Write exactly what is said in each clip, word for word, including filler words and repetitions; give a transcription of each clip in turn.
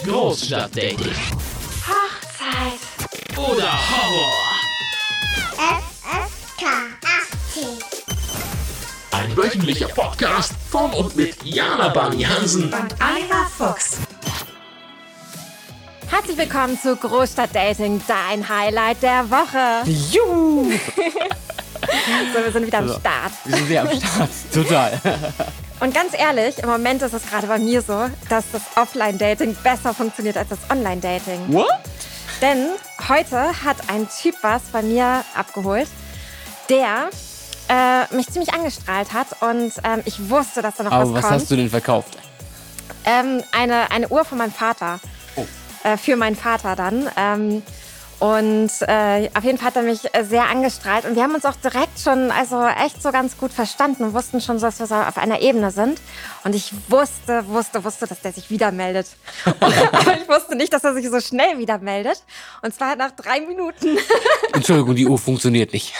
Großstadtdating. Hochzeit. Oder Horror. F S K achtzehn. Ein wöchentlicher Podcast von und mit Jana Bani Hansen Und Oliver Fuchs. Herzlich willkommen zu Großstadtdating, dein Highlight der Woche. Juhu! So, wir sind wieder am So. Start. Wir sind sehr am Start, total. Und ganz ehrlich, im Moment ist es gerade bei mir so, dass das Offline-Dating besser funktioniert als das Online-Dating. What? Denn heute hat ein Typ was bei mir abgeholt, der äh, mich ziemlich angestrahlt hat und ähm, ich wusste, dass da noch Aber was was kommt. hast du denn verkauft? Ähm, eine, eine Uhr von meinem Vater. Oh. Äh, für meinen Vater dann. Ähm, und äh, auf jeden Fall hat er mich äh, sehr angestrahlt. Und wir haben uns auch direkt schon, also echt so ganz gut verstanden und wussten schon, dass wir so auf einer Ebene sind. Und ich wusste, wusste, wusste, dass der sich wieder meldet. Aber ich wusste nicht, dass er sich so schnell wieder meldet. Und zwar nach drei Minuten. Entschuldigung, die Uhr funktioniert nicht.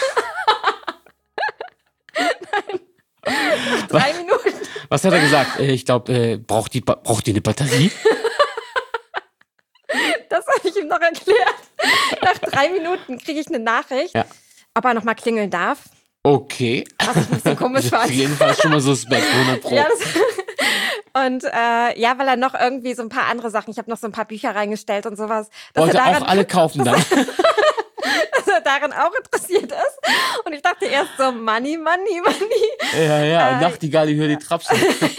drei Minuten. Was hat er gesagt? Äh, Ich glaube, äh, braucht, die ba- braucht die eine Batterie? Das habe ich ihm noch erklärt. Nach drei Minuten kriege ich eine Nachricht, Ja. ob er noch mal klingeln darf. Okay. Was ich ein bisschen komisch Das ist auf fand. jeden Fall schon mal suspekt, hundert Pro. Ja, das, und äh, ja, weil er noch irgendwie so ein paar andere Sachen, ich habe noch so ein paar Bücher reingestellt und sowas, dass Wollte er daran, auch alle kaufen dann. dass er daran auch interessiert ist. Und ich dachte erst so, Money, Money, Money. Ja, ja, Äh, Nachtigall, ich höre die Trapsen.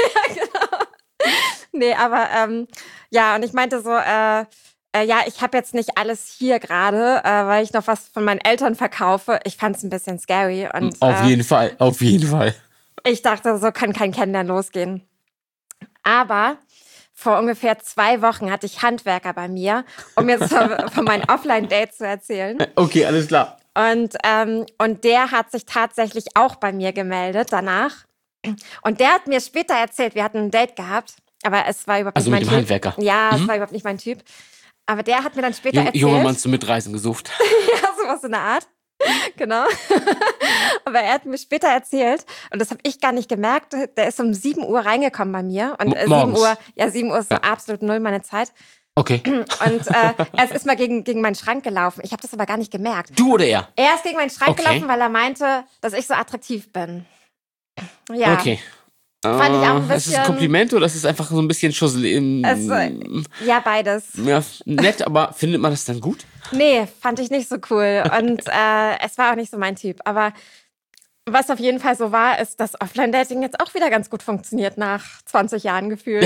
Nee, aber ähm, ja, und ich meinte so, äh, äh, ja, ich habe jetzt nicht alles hier gerade, äh, weil ich noch was von meinen Eltern verkaufe. Ich fand es ein bisschen scary. Und Auf äh, jeden Fall, auf jeden Fall. ich dachte, so kann kein Kennenlernen losgehen. Aber vor ungefähr zwei Wochen hatte ich Handwerker bei mir, um jetzt von, von meinem Offline-Date zu erzählen. Okay, alles klar. Und, ähm, und der hat sich tatsächlich auch bei mir gemeldet danach. Und der hat mir später erzählt, wir hatten ein Date gehabt, aber es war überhaupt Also nicht mit mein dem Typ. Handwerker? Ja, es Mhm. war überhaupt nicht mein Typ. Aber der hat mir dann später Jung, erzählt. Junge Mann zum Mitreisen gesucht. Ja, sowas in der Art. Genau. Aber er hat mir später erzählt, und das habe ich gar nicht gemerkt, der ist um sieben Uhr reingekommen bei mir. Und M- äh, sieben morgens? Uhr, ja, sieben Uhr ist so Ja. absolut null meine Zeit. Okay. Und äh, er ist mal gegen, gegen meinen Schrank gelaufen. Ich habe das aber gar nicht gemerkt. Du oder er? Er ist gegen meinen Schrank Okay. gelaufen, weil er meinte, dass ich so attraktiv bin. Ja. Okay. Fand ich auch ein Äh, Ist es ein bisschen- Kompliment oder ist es einfach so ein bisschen Schussel im... Es, äh, ja, beides. Ja, nett, aber findet man das dann gut? Nee, fand ich nicht so cool. Und äh, es war auch nicht so mein Typ. Aber was auf jeden Fall so war, ist, dass Offline-Dating jetzt auch wieder ganz gut funktioniert nach zwanzig Jahren gefühlt.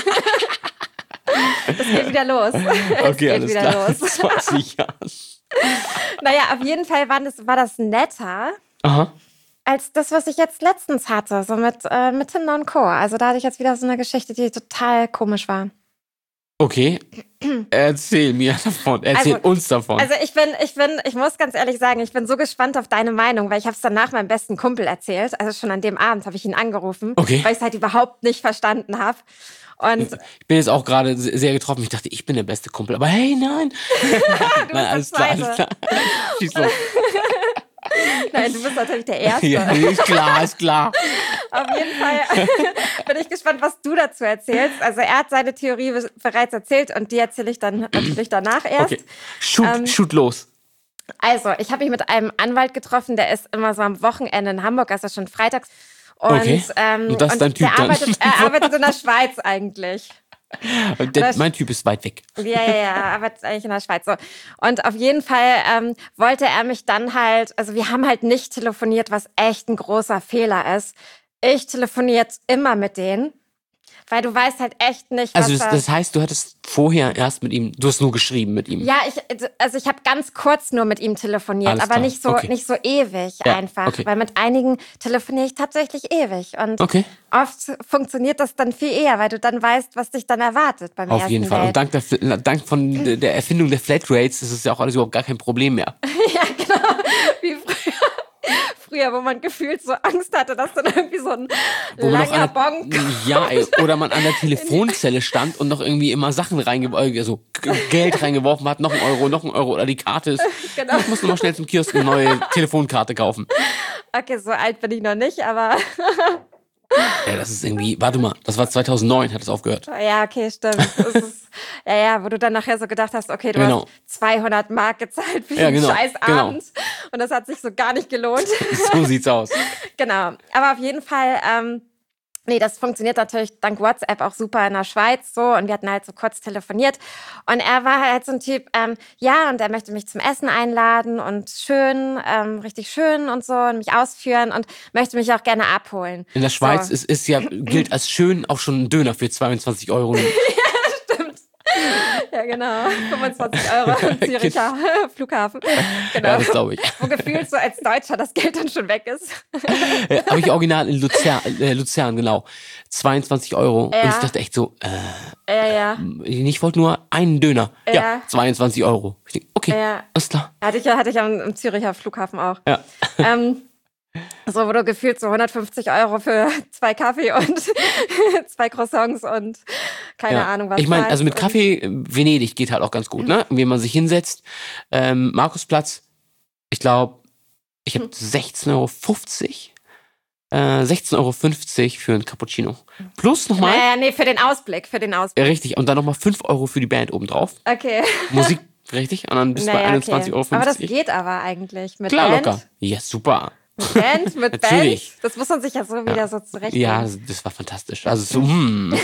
Es geht wieder los. Es Okay, geht alles wieder klar. los. zwanzig Jahre. Naja, auf jeden Fall war das, war das netter Aha. als das, was ich jetzt letztens hatte, so mit, äh, mit Tinder und Co. Also da hatte ich jetzt wieder so eine Geschichte, die total komisch war. Okay. Erzähl mir davon. Erzähl Also- uns davon. Also ich bin, ich bin, ich muss ganz ehrlich sagen, ich bin so gespannt auf deine Meinung, weil ich habe es danach meinem besten Kumpel erzählt. Also schon an dem Abend habe ich ihn angerufen, Okay. weil ich es halt überhaupt nicht verstanden habe. Und ich bin jetzt auch gerade se- sehr getroffen. Ich dachte, ich bin der beste Kumpel. Aber hey, nein. nein, alles der klar, alles Zweite. klar. Schieß los. nein, du bist natürlich der Erste. Ja, ist klar, ist klar. Auf jeden Fall bin ich gespannt, was du dazu erzählst. Also er hat seine Theorie be- bereits erzählt und die erzähle ich dann natürlich danach erst. Okay. Shoot, Ähm, shoot los. Also, ich habe mich mit einem Anwalt getroffen, der ist immer so am Wochenende in Hamburg, also schon freitags. Und, Okay. ähm, Und das ist dein Typ der dann? arbeitet, er arbeitet in der Schweiz eigentlich. Der, das- mein Typ ist weit weg. Ja, ja, ja, er arbeitet eigentlich in der Schweiz. So. Und auf jeden Fall ähm, wollte er mich dann halt, also wir haben halt nicht telefoniert, was echt ein großer Fehler ist. Ich telefoniere jetzt immer mit denen, weil du weißt halt echt nicht, was Also das, er- das heißt, du hattest vorher erst mit ihm, du hast nur geschrieben mit ihm. Ja, ich, also ich habe ganz kurz nur mit ihm telefoniert, Alles aber klar. nicht so, Okay. nicht so ewig Ja, einfach. okay. Weil mit einigen telefoniere ich tatsächlich ewig. Und Okay. oft funktioniert das dann viel eher, weil du dann weißt, was dich dann erwartet beim Auf ersten jeden Fall. Date. Und dank, der, Fl- dank von der- der Erfindung der Flatrates ist es ja auch alles überhaupt gar kein Problem mehr. Ja, genau. Wie früher. Früher, wo man gefühlt so Angst hatte, dass dann irgendwie so ein Wo man noch langer an Bon. der, ja, ey, oder man an der Telefonzelle stand und noch irgendwie immer Sachen reingeworfen, also G- Geld reingeworfen hat, noch ein Euro, noch ein Euro oder die Karte ist. Genau. Ich muss noch mal schnell zum Kiosk eine neue Telefonkarte kaufen. Okay, so alt bin ich noch nicht, aber Ja, das ist irgendwie, warte mal, das war zweitausendneun, hat es aufgehört. Ja, okay, stimmt. Das ist, ja, ja, wo du dann nachher so gedacht hast, okay, du Genau. hast zweihundert Mark gezahlt für Ja, den genau, scheiß genau. Abend. Und das hat sich so gar nicht gelohnt. So sieht's aus. Genau. Aber auf jeden Fall, ähm, nee, das funktioniert natürlich dank WhatsApp auch super in der Schweiz so. Und wir hatten halt so kurz telefoniert. Und er war halt so ein Typ, ähm, ja, und er möchte mich zum Essen einladen und schön, ähm, richtig schön und so und mich ausführen und möchte mich auch gerne abholen. In der Schweiz So. ist, ist ja, gilt als schön auch schon ein Döner für zweiundzwanzig Euro. Ja, genau. fünfundzwanzig Euro am Züricher Flughafen. Genau. Ja, das glaube ich. Wo gefühlt so als Deutscher das Geld dann schon weg ist. Äh, Habe ich original in Luzern, äh, Luzern, genau. zweiundzwanzig Euro. Ja. Und ich dachte echt so, äh, Ja, ja. ich wollte nur einen Döner. Ja, Ja. zweiundzwanzig Euro. Ich denk, okay, Ja. alles klar. Hatte ich, hatte ich am, am Züricher Flughafen auch. Ja. Ähm, so, wo du gefühlt so hundertfünfzig Euro für zwei Kaffee und zwei Croissants und keine Ja. Ahnung was. Ich meine, also mit zahlst. Kaffee, äh, Venedig geht halt auch ganz gut, ne? Wenn man sich hinsetzt, ähm, Markusplatz, ich glaube, ich habe sechzehn Euro fünfzig, äh, sechzehn Euro fünfzig für ein Cappuccino. Plus nochmal, Naja, nee, für den Ausblick, für den äh, Ausblick. richtig, und dann nochmal fünf Euro für die Band obendrauf. Okay. Musik, richtig, und dann bist du bei Naja, einundzwanzig okay. Euro fünfzig. Aber das geht aber eigentlich mit Klar, Band. locker. Ja, super. Mit Band, mit Natürlich. Band. Das muss man sich ja so wieder so zurechtlegen. Ja, das, das war fantastisch. Also so, hm.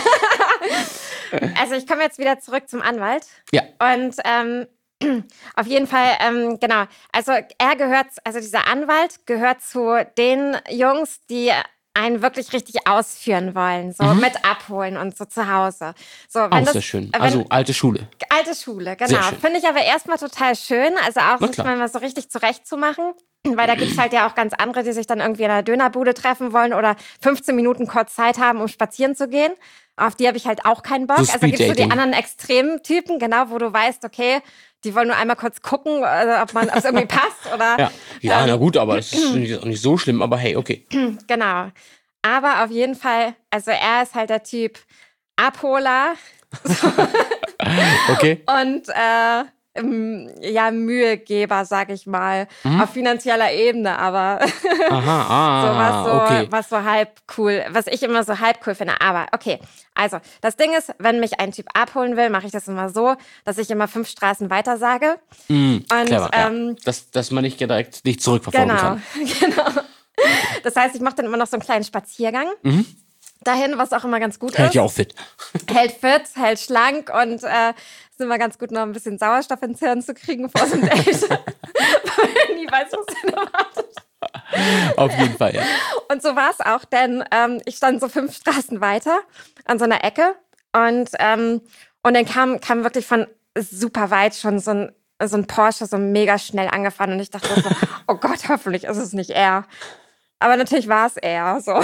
Also ich komme jetzt wieder zurück zum Anwalt. Ja. Und ähm, auf jeden Fall, ähm, genau. Also er gehört, also dieser Anwalt gehört zu den Jungs, die einen wirklich richtig ausführen wollen, so mit abholen und so zu Hause. So, wenn Auch das, sehr schön. wenn- Also alte Schule. alte Schule, Sehr genau. schön. Finde ich aber erstmal total schön, also auch Na sich klar. mal so richtig zurechtzumachen. Weil da gibt's halt ja auch ganz andere, die sich dann irgendwie in einer Dönerbude treffen wollen oder fünfzehn Minuten kurz Zeit haben, um spazieren zu gehen. Auf die habe ich halt auch keinen Bock. So Also gibt's so die Speeddating. anderen extremen Typen, genau, wo du weißt, okay, die wollen nur einmal kurz gucken, also ob man, ob es irgendwie passt oder Ja, ja ähm, na gut, aber das ist nicht- auch nicht so schlimm, aber hey, okay. genau. Aber auf jeden Fall, also er ist halt der Typ Abholer Okay. und äh, ähm, ja, Mühegeber, sag ich mal, Mhm. auf finanzieller Ebene, aber Aha, so was ah, so, okay. was so halb cool, was ich immer so halb cool finde. Aber okay, also das Ding ist, wenn mich ein Typ abholen will, mache ich das immer so, dass ich immer fünf Straßen weiter sage. Mm, Und clever, ähm, ja. dass, dass man nicht direkt nicht zurückverfolgen genau, kann. genau. Das heißt, ich mache dann immer noch so einen kleinen Spaziergang dahin, was auch immer ganz gut Hält ist. ja auch fit. Hält fit, hält schlank und äh, ist immer ganz gut, noch ein bisschen Sauerstoff ins Hirn zu kriegen vor so einem Date. Weil man nie weiß, was denn erwartet. Auf jeden Fall, ja. Und so war es auch, denn ähm, ich stand so fünf Straßen weiter an so einer Ecke und, ähm, und dann kam, kam wirklich von super weit schon so ein, so ein Porsche so mega schnell angefahren und ich dachte so, oh Gott, hoffentlich ist es nicht er. Aber natürlich war es er, so.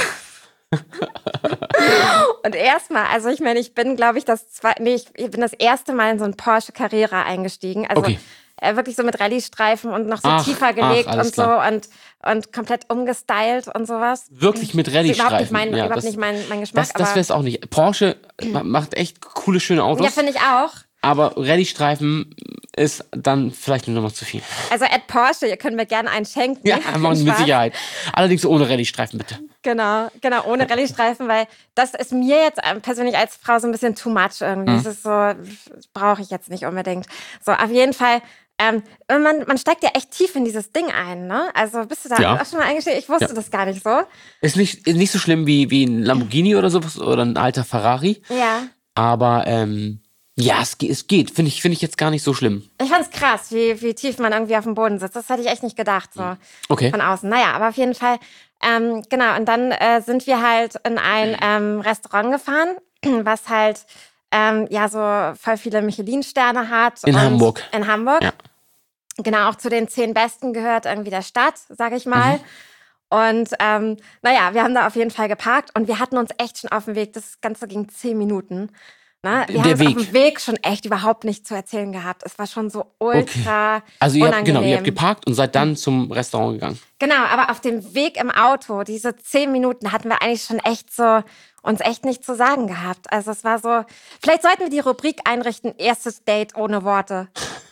Und erstmal, also ich meine, ich bin, glaube ich, das zwei, nee, ich, ich bin das erste Mal in so ein Porsche Carrera eingestiegen. Also Okay. äh, wirklich so mit Rallye-Streifen und noch so Ach, tiefer ach, gelegt alles und so klar. und, und komplett umgestylt und sowas. Wirklich mit Das ist überhaupt nicht Rallye-Streifen. mein, ja, überhaupt das, nicht mein, mein Geschmack. das, das aber wäre es auch nicht. Porsche ma- macht echt coole, schöne Autos. ja, finde ich auch. aber Rallye-Streifen ist dann vielleicht nur noch mal zu viel. Also at Porsche, ihr könnt mir gerne einen schenken. Ja, in machen mit Schwarz. Sicherheit. Allerdings ohne Rallye-Streifen, bitte. Genau, genau, ohne Rallye-Streifen, weil das ist mir jetzt ähm, persönlich als Frau so ein bisschen too much irgendwie. Mhm. Das ist so, brauche ich jetzt nicht unbedingt. So, auf jeden Fall, ähm, man, man steigt ja echt tief in dieses Ding ein, ne? Also bist du da Ja. auch schon mal eingestiegen? Ich wusste Ja. das gar nicht so. Ist nicht, ist nicht so schlimm wie, wie ein Lamborghini oder sowas oder ein alter Ferrari. Ja. Aber ähm, ja, es, ge- es geht. Finde ich, finde ich jetzt gar nicht so schlimm. Ich fand's krass, wie, wie tief man irgendwie auf dem Boden sitzt. Das hätte ich echt nicht gedacht, so Okay. von außen. Naja, aber auf jeden Fall, ähm, genau. Und dann äh, sind wir halt in ein ähm, Restaurant gefahren, was halt ähm, ja so voll viele Michelin-Sterne hat. In und Hamburg. In Hamburg. Ja. Genau, auch zu den zehn Besten gehört irgendwie der Stadt, sag ich mal. Mhm. Und ähm, naja, wir haben da auf jeden Fall geparkt und wir hatten uns echt schon auf dem Weg. Das Ganze ging zehn Minuten. Ne? Wir Der haben uns Weg. auf dem Weg schon echt überhaupt nichts zu erzählen gehabt. Es war schon so ultra Also ihr habt, unangenehm. genau, ihr habt geparkt und seid dann zum Restaurant gegangen. Genau, aber auf dem Weg im Auto, diese zehn Minuten, hatten wir eigentlich schon echt so, uns echt nichts zu sagen gehabt. Also es war so, vielleicht sollten wir die Rubrik einrichten, erstes Date ohne Worte.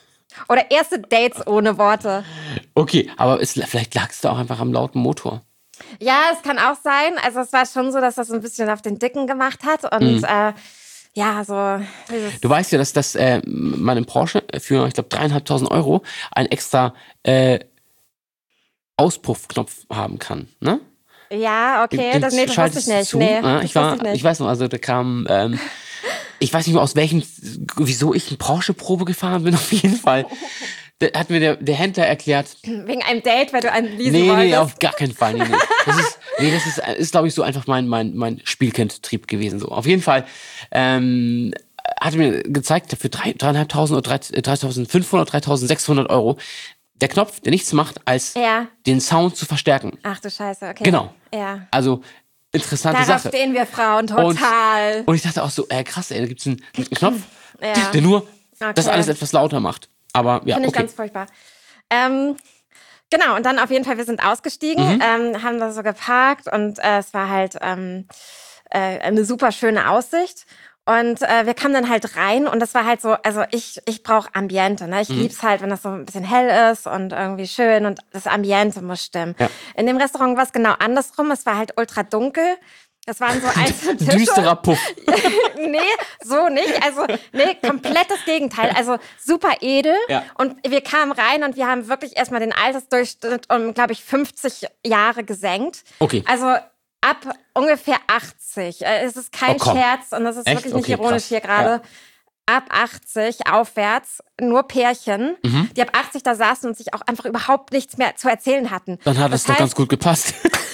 Oder erste Dates ohne Worte. Okay, aber es, vielleicht lag es da auch einfach am lauten Motor. Ja, es kann auch sein. Also es war schon so, dass das ein bisschen auf den Dicken gemacht hat. Und Mhm. äh, ja, so. dieses- Du weißt ja, dass, dass äh, man im Porsche für, ich glaube, dreieinhalbtausend Euro einen extra äh, Auspuffknopf haben kann, ne? Ja, okay, Den das, nee, das wusste schaltest ich du nicht. zu. Nee, Ja, das ich, war, wusste ich ich nicht. weiß noch, also da kam, ähm, ich weiß nicht mehr aus welchem, wieso ich eine Porsche-Probe gefahren bin, auf jeden Fall. Da hat mir der, der Händler erklärt, Wegen einem Date, weil du einen leasen nee, wolltest. nee, auf gar keinen Fall. Nee, nee. Das ist, nee, das ist, ist glaube ich, so einfach mein, mein, mein Spielkindtrieb gewesen. So. Auf jeden Fall ähm, hat er mir gezeigt, für drei- dreieinhalbtausend oder dreitausendfünfhundert, dreitausendsechshundert Euro, der Knopf, der nichts macht, als Ja. den Sound zu verstärken. Ach du Scheiße, okay. Genau. Ja. Also, interessante Darauf Sache. stehen wir Frauen total. Und, und ich dachte auch so, äh, krass, ey, da gibt's einen, einen Knopf, Ja. der nur das Okay. alles etwas lauter macht. Aber ja, Finde ich okay. ganz furchtbar. Ähm, genau, und dann auf jeden Fall, wir sind ausgestiegen, Mhm. ähm, haben da so geparkt und äh, es war halt ähm, äh, eine super schöne Aussicht. Und äh, wir kamen dann halt rein und das war halt so, also ich, ich brauche Ambiente, ne? Ich Mhm. lieb's halt, wenn das so ein bisschen hell ist und irgendwie schön und das Ambiente muss stimmen. Ja. In dem Restaurant war es genau andersrum, es war halt ultra dunkel. Das waren so einzelne Tische. Düsterer Puff. Nee, so nicht. Also, nee, komplettes Gegenteil. Also super edel. Ja. Und wir kamen rein und wir haben wirklich erstmal den Altersdurchschnitt um, glaube ich, fünfzig Jahre gesenkt. Okay. Also ab ungefähr achtzig. Äh, Es ist kein Oh, komm. Scherz und das ist Echt? wirklich nicht Okay, ironisch krass. hier gerade. Ab achtzig aufwärts, nur Pärchen, Mhm. die ab achtzig da saßen und sich auch einfach überhaupt nichts mehr zu erzählen hatten. Dann hat Das es doch heißt, ganz gut gepasst.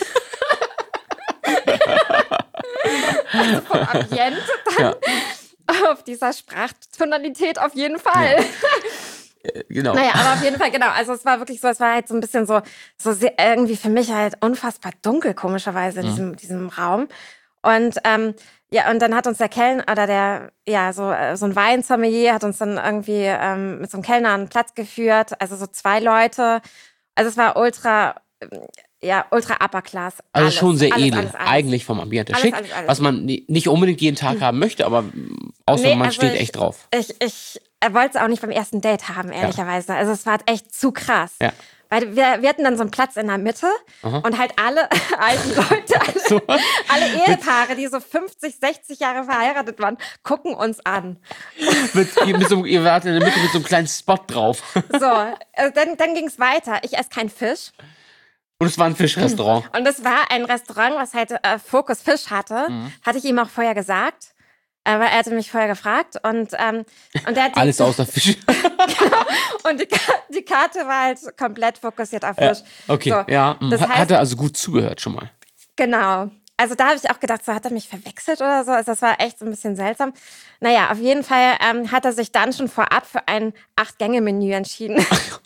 vom Ambiente dann Ja. auf dieser Sprachtonalität auf jeden Fall. Genau. Naja, aber auf jeden Fall, genau. Also es war wirklich so, es war halt so ein bisschen so, so sehr, irgendwie für mich halt unfassbar dunkel, komischerweise, in Mhm. diesem, diesem Raum. Und ähm, ja, und dann hat uns der Kellner, oder der, ja, so, äh, so ein Weinsommelier hat uns dann irgendwie ähm, mit so einem Kellner an den Platz geführt. Also so zwei Leute. Also es war ultra, ähm, ja, ultra upper class. Also Alles, schon sehr alles, edel, alles, alles. eigentlich vom Ambiente. Alles, Schick, alles, alles. was man ni- nicht unbedingt jeden Tag haben möchte, aber mm, außer Nee, man also steht ich- echt drauf. Ich, ich er wollte es auch nicht beim ersten Date haben, ehrlicherweise. Also es war echt zu krass. Ja. Weil wir, wir hatten dann so einen Platz in der Mitte Aha. und halt alle alten Leute, alle, So. alle Ehepaare, die so fünfzig, sechzig Jahre verheiratet waren, gucken uns an. mit, ihr, mit so, ihr wart in der Mitte mit so einem kleinen Spot drauf. So, äh, dann, dann ging es weiter. Ich esse keinen Fisch. Und es war ein Fischrestaurant. Und es war ein Restaurant, was halt äh, Fokus Fisch hatte. Mhm. Hatte ich ihm auch vorher gesagt. Aber er hatte mich vorher gefragt. Und, ähm, und er hat die, Alles außer Fisch. und die, Ka- die Karte war halt komplett fokussiert auf Ja. Fisch. Okay, So, ja. mm. das Hat- heißt- Hat er also gut zugehört schon mal. Genau. Also da habe ich auch gedacht, so hat er mich verwechselt oder so. Also das war echt so ein bisschen seltsam. Naja, auf jeden Fall ähm, hat er sich dann schon vorab für ein Acht-Gänge-Menü entschieden.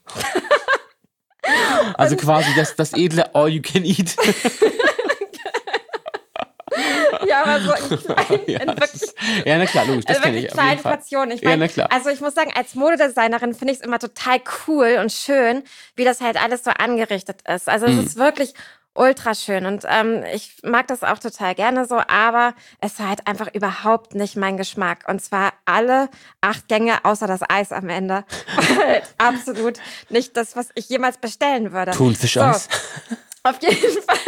Also quasi das, das edle All You Can Eat. Ja, aber so in, klein, ja, in das wirklich, ist, ja, na klar, logisch, das also kenne wirklich ich auf jeden kleine Fall. Portionen. Ich Ja, mein, na klar. also ich muss sagen, als Modedesignerin finde ich es immer total cool und schön, wie das halt alles so angerichtet ist. Also es Mhm. ist wirklich ultra schön und ähm, ich mag das auch total gerne so, aber es war halt einfach überhaupt nicht mein Geschmack. Und zwar alle acht Gänge außer das Eis am Ende. Absolut nicht das, was ich jemals bestellen würde. Thunfischeis. So, auf jeden Fall.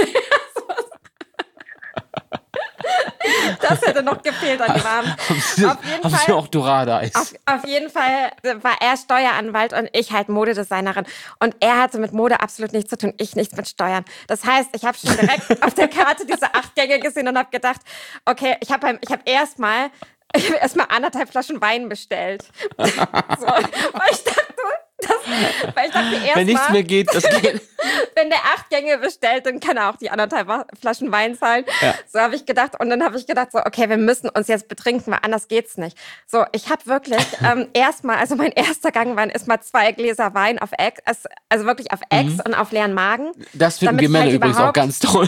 Das hätte noch gefehlt an die Warmen. Haben Sie, Auf jeden haben Sie Fall- auch Dorada-Eis? Auf, auf jeden Fall war er Steueranwalt und ich halt Modedesignerin. Und er hatte mit Mode absolut nichts zu tun, ich nichts mit Steuern. Das heißt, ich habe schon direkt auf der Karte diese acht Gänge gesehen und habe gedacht, okay, ich habe ich hab erstmal ich hab erstmal anderthalb Flaschen Wein bestellt. So, weil ich dachte, das, weil ich dachte Wenn nichts erstmal, mehr geht, das geht. wenn der acht Gänge bestellt, dann kann er auch die anderthalb Wa- Flaschen Wein zahlen. Ja. So habe ich gedacht. Und dann habe ich gedacht, so, okay, wir müssen uns jetzt betrinken, weil anders geht's nicht. So, ich habe wirklich ähm, erstmal, also mein erster Gang waren erstmal zwei Gläser Wein auf Ex, also- also wirklich auf Ex und auf leeren Magen. Das finden Damit wir ich Männer halt übrigens auch überhaupt- ganz toll.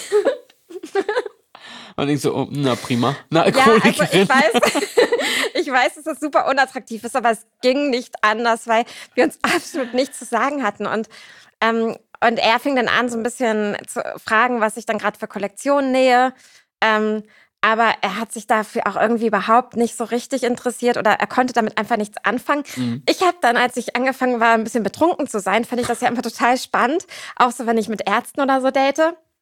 Und ich so, oh, na prima. Na, Ja, also Alkoholikerin. ich weiß, ich weiß, dass das super unattraktiv ist, aber es ging nicht anders, weil wir uns absolut nichts zu sagen hatten. Und, ähm, und er fing dann an, so ein bisschen zu fragen, was ich dann gerade für Kollektionen nähe. Ähm, aber er hat sich dafür auch irgendwie überhaupt nicht so richtig interessiert oder er konnte damit einfach nichts anfangen. Mhm. Ich habe dann, als ich angefangen war, ein bisschen betrunken zu sein, fand ich das ja immer total spannend. Auch so, wenn ich mit Ärzten oder so date.